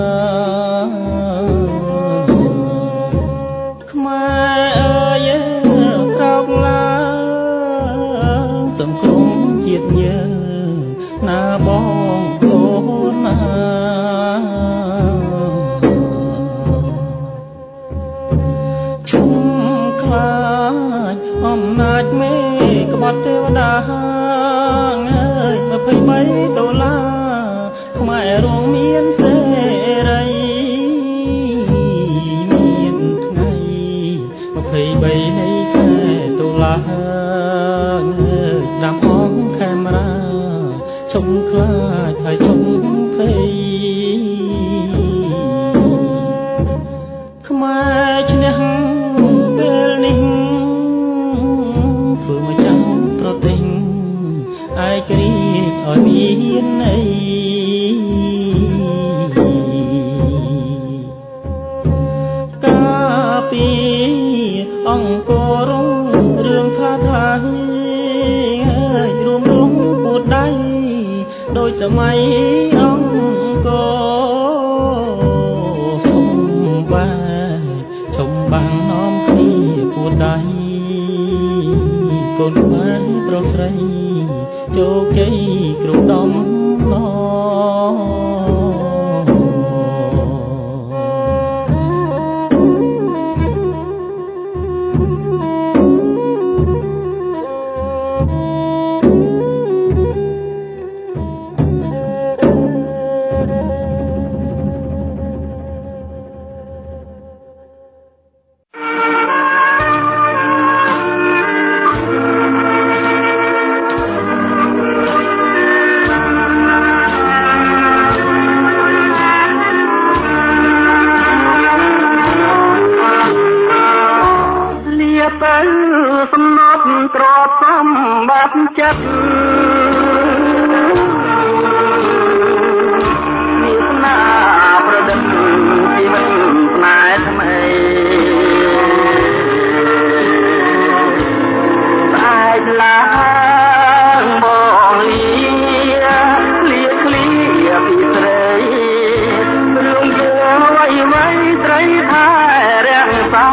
ខ្មែរអើយក្រោកឡើងសំក្រុមជាតិយើងណាបងអូនណាឈុំខ្លាចអំណាចមេក្បត់ទេវតា23ដុល្លារខ្មែររងមានសេរីមានថ្ងៃ23នៃខែតុលាដាំអង្គខេមរាឈុំខ្លាចហើយឈុំភ័យខ្មែរឈ្នះពេលនេះធ្វើមកចាំប្រទេសឯករាជ្យឲ្យមានន័យកាពីអង្គរងរឿងថាថារួមរងពួតដៃដោយសម័យអង្គរឈុំបាំងនាំគ្នាពួតដៃកូនខ្មែរប្រុសស្រីជោគជ័យគ្រប់ដំណប់ចិត្តមានស្នាប្រដិតជីវិតស្នេហ៍ថ្មីស្អែកឡើងមកលៀឃ្លៀពីស្រីរឿងយើងអ្វីត្រីថែរាំងសា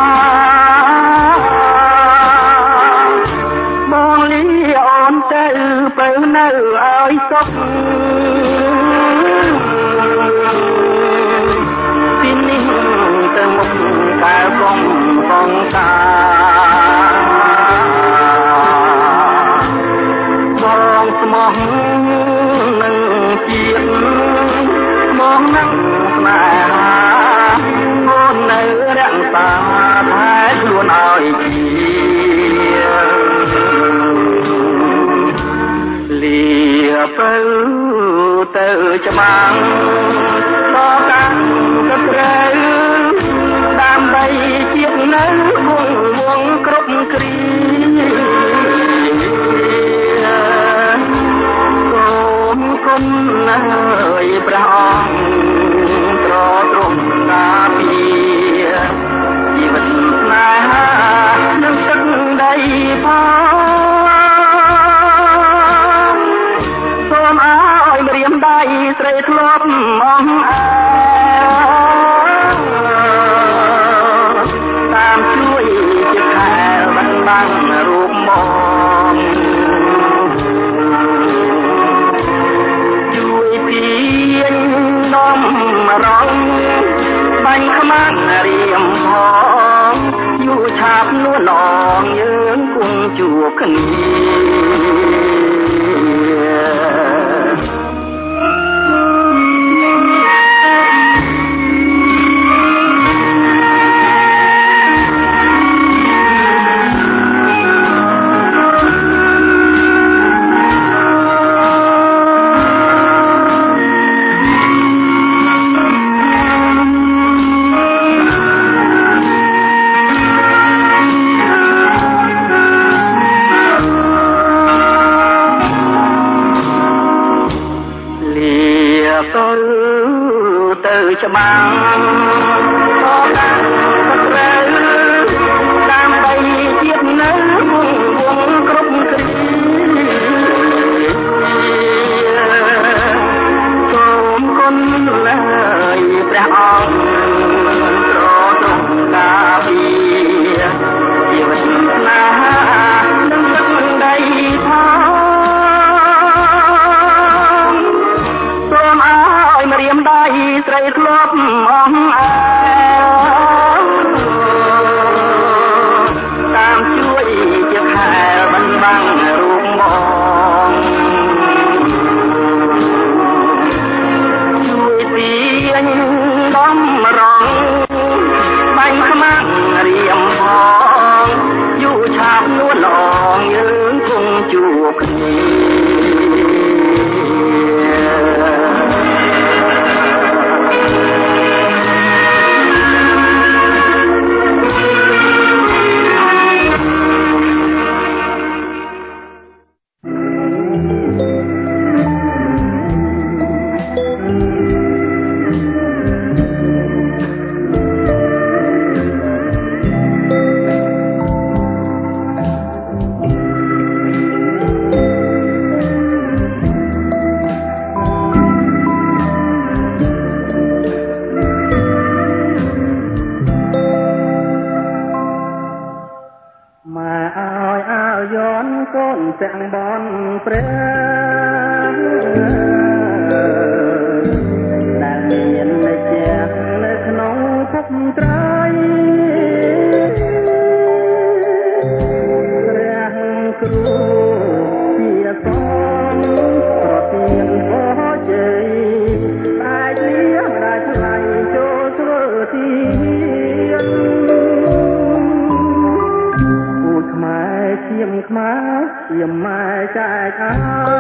បងលីអូនទៅទៅនៅឲ្យសុខពីនេះទៅមុខកាលបងបងតាបងស្មោះនឹងជាតិមកនឹងស្នេហាអូននៅរាំងសាថែខ្លួនឲ្យជាលាទៅទៅច្បាំងតកាំងក៏ត្រូវដើម្បីជាតិនៅគង់វងគ្រប់គ្រាសូមគុណហើយព្រះអង្គត្រទ្រង់ការពារជីវិតស្នេហានឹងទឹកដីផងសូមឲ្យម្រាមដៃស្រីធ្លាប់អស់តាមជួយជាខែបានបាំងរូបមកជួយពីនដំរងបាញ់ខ្មាំងរៀមផងយូរឆាប់នួនអងយើងគង់ជួបគ្នាទៅច្បាំងតកាំងក៏ត្រូវដើម្បីជាតិនៅគង់វងគ្រប់គ្រាសូមគុណឡើយព្រះអង្គត្រទ្រង់ការពារជីវិតស្នេហានឹងទឹកដីផងសូមឲ្យម្រាមដៃស្រីធ្លាប់អស់តាមជួយជាខែបានបាំងរូបមកជួយទាញដំរងបាញ់ខ្មាំងរៀមផងយូរឆាប់នួនអងយើងគង់ជួបគ្នាទាំងបនព្រះដែលមាននៅជានៅក្នុងភពត្រៃព្រះគ្រូជាសំប្រទានបោជ័យអាចលៀងដែលថ្លៃចូលស្រួលទីពូជខ្មែរឈាមខ្មែរជាម៉ែចែកអា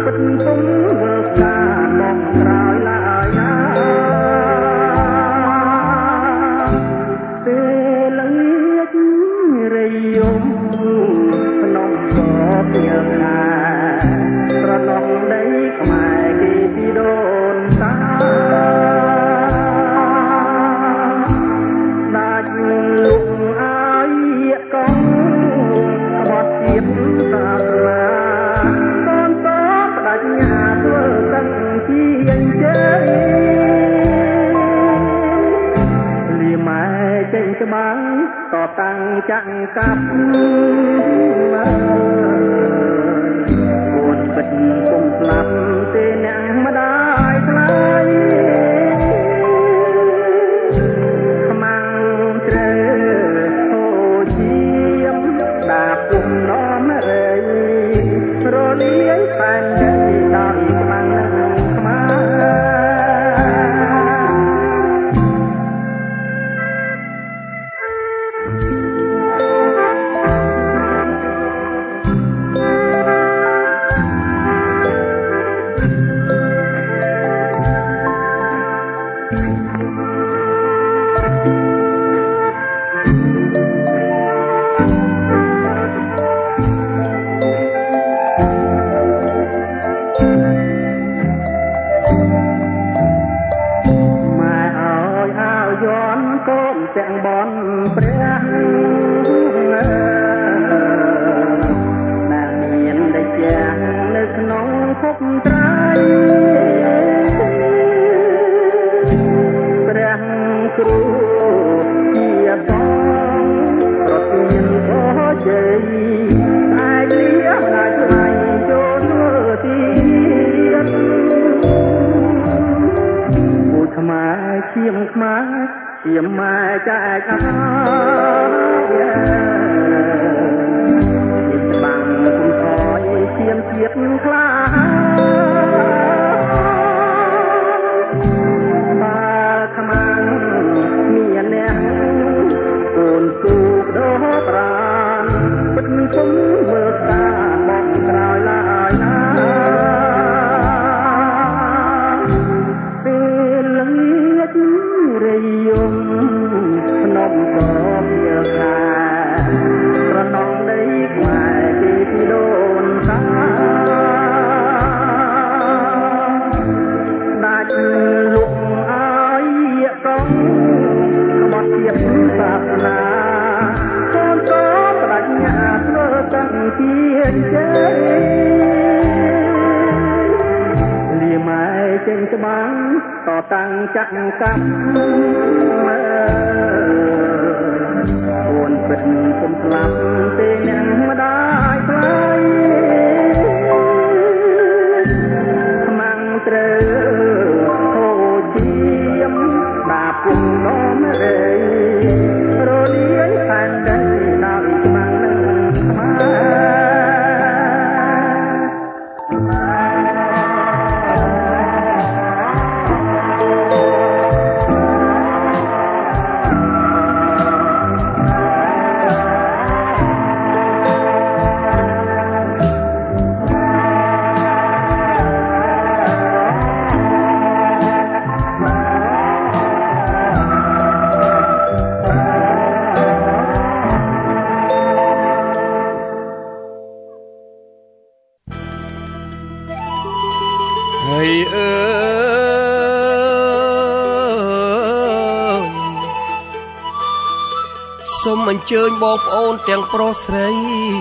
សូមអញ្ជើញបងប្អូនទាំងប្រុសស្រី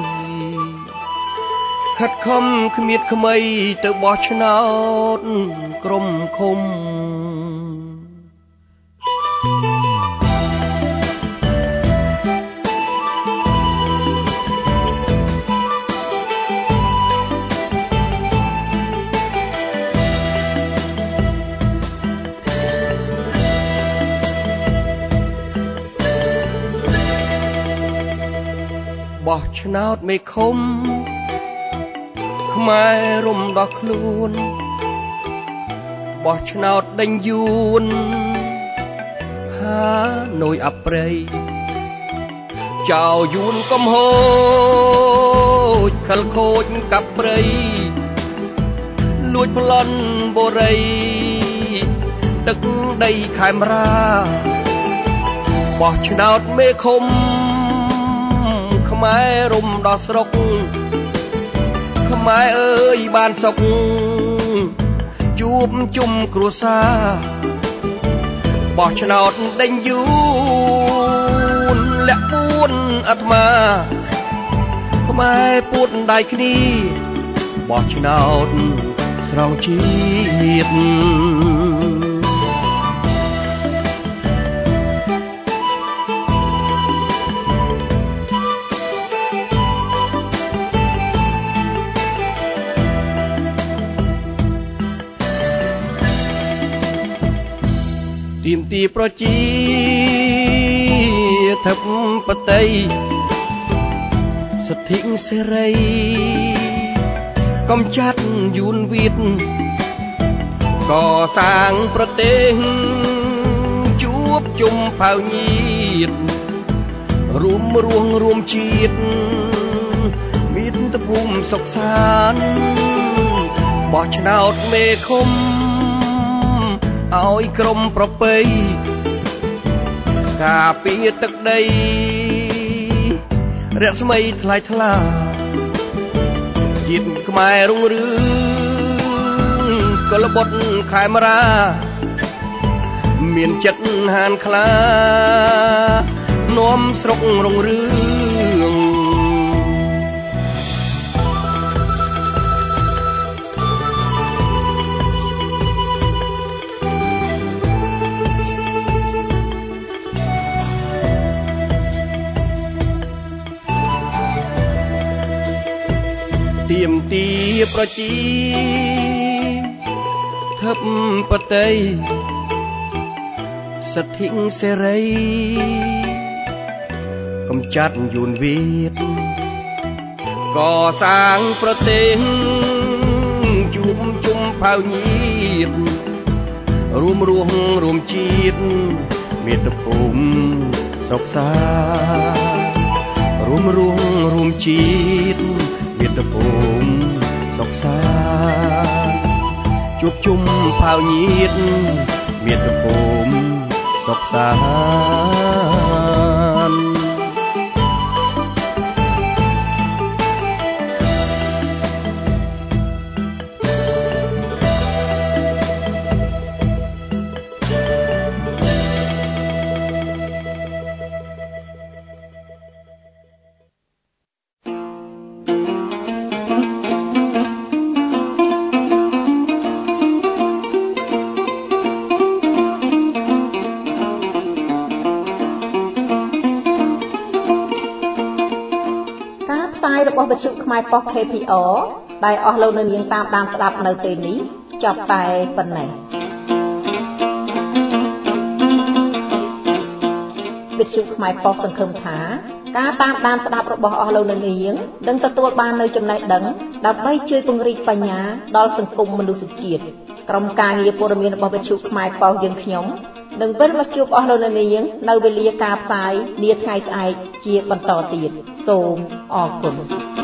ខិតខំគ្មៀតខ្មៃទៅបោះឆ្នោតក្រុមឃុំបោះឆ្នោតមេឃុំខ្មែររំដោះខ្លួនបោះឆ្នោតដេញយួនហានុយអប្រៃចៅយួនកំហូចខលខូចកាប់ព្រៃលួចប្លន់បូរីទឹកដីខេមរាបោះឆ្នោតមេឃុំខ្មែររំដោះស្រុកខ្មែរអើយបានសុខជួបជុំគ្រួសារបោះឆ្នោតដេញយូនលាក់ពួនអាត្មាខ្មែរពួតដៃគ្នាបោះឆ្នោតស្រង់ជាតិទាមទារប្រជាធិបតេយ្យសិទ្ធិសេរីកំចាត់យួនវិតកសាងប្រទេសជួបជុំផៅញាតរួមរស់រួមជាតិមានតភូមិសុខសាន្តបោះឆ្នោតមេឃុំឲ្យក្រុមប្រពៃការពារទឹកដីរស្មីថ្លៃថ្លាជាតិខ្មែររុងរឿងកុលបុត្រខេមរាមានចិត្តហានខ្លានាំស្រុករុងរឿងទាមទារប្រជាធិបតេយ្យសិទ្ធិសេរីកំចាត់យួនវិតកសាងប្រទេសជួបជុំផៅញាតរួមរស់រួមជាតិមាតុភូមិសុខសាន្តរួមរស់រួមជាតិមាតុភូមិសុខសាន្តជួបជុំផៅញាតមាតុភូមិសុខសាន្តរបស់វិទ្យុខ្មែរប៉ុស KPR ដែលអស់លោកនៅនាងតាមដានស្ដាប់នៅពេលនេះចប់តែប៉ុណ្ណេះវិទ្យុខ្មែរប៉ុសសង្ឃឹមថាការតាមដានស្ដាប់របស់អស់លោកនៅនាងនឹងទទួលបាននូវចំណេះដឹងដើម្បីជួយពង្រីកបញ្ញាដល់សង្គមមនុស្សជាតិក្រុមការងារព័ត៌មានរបស់វិទ្យុខ្មែរប៉ុសយើងខ្ញុំនឹងវិលមកជួបអស់លោកនៅនាងនៅវេលាការផ្សាយនាថ្ងៃស្អែកជាបន្តទៀតសូមអរគុណ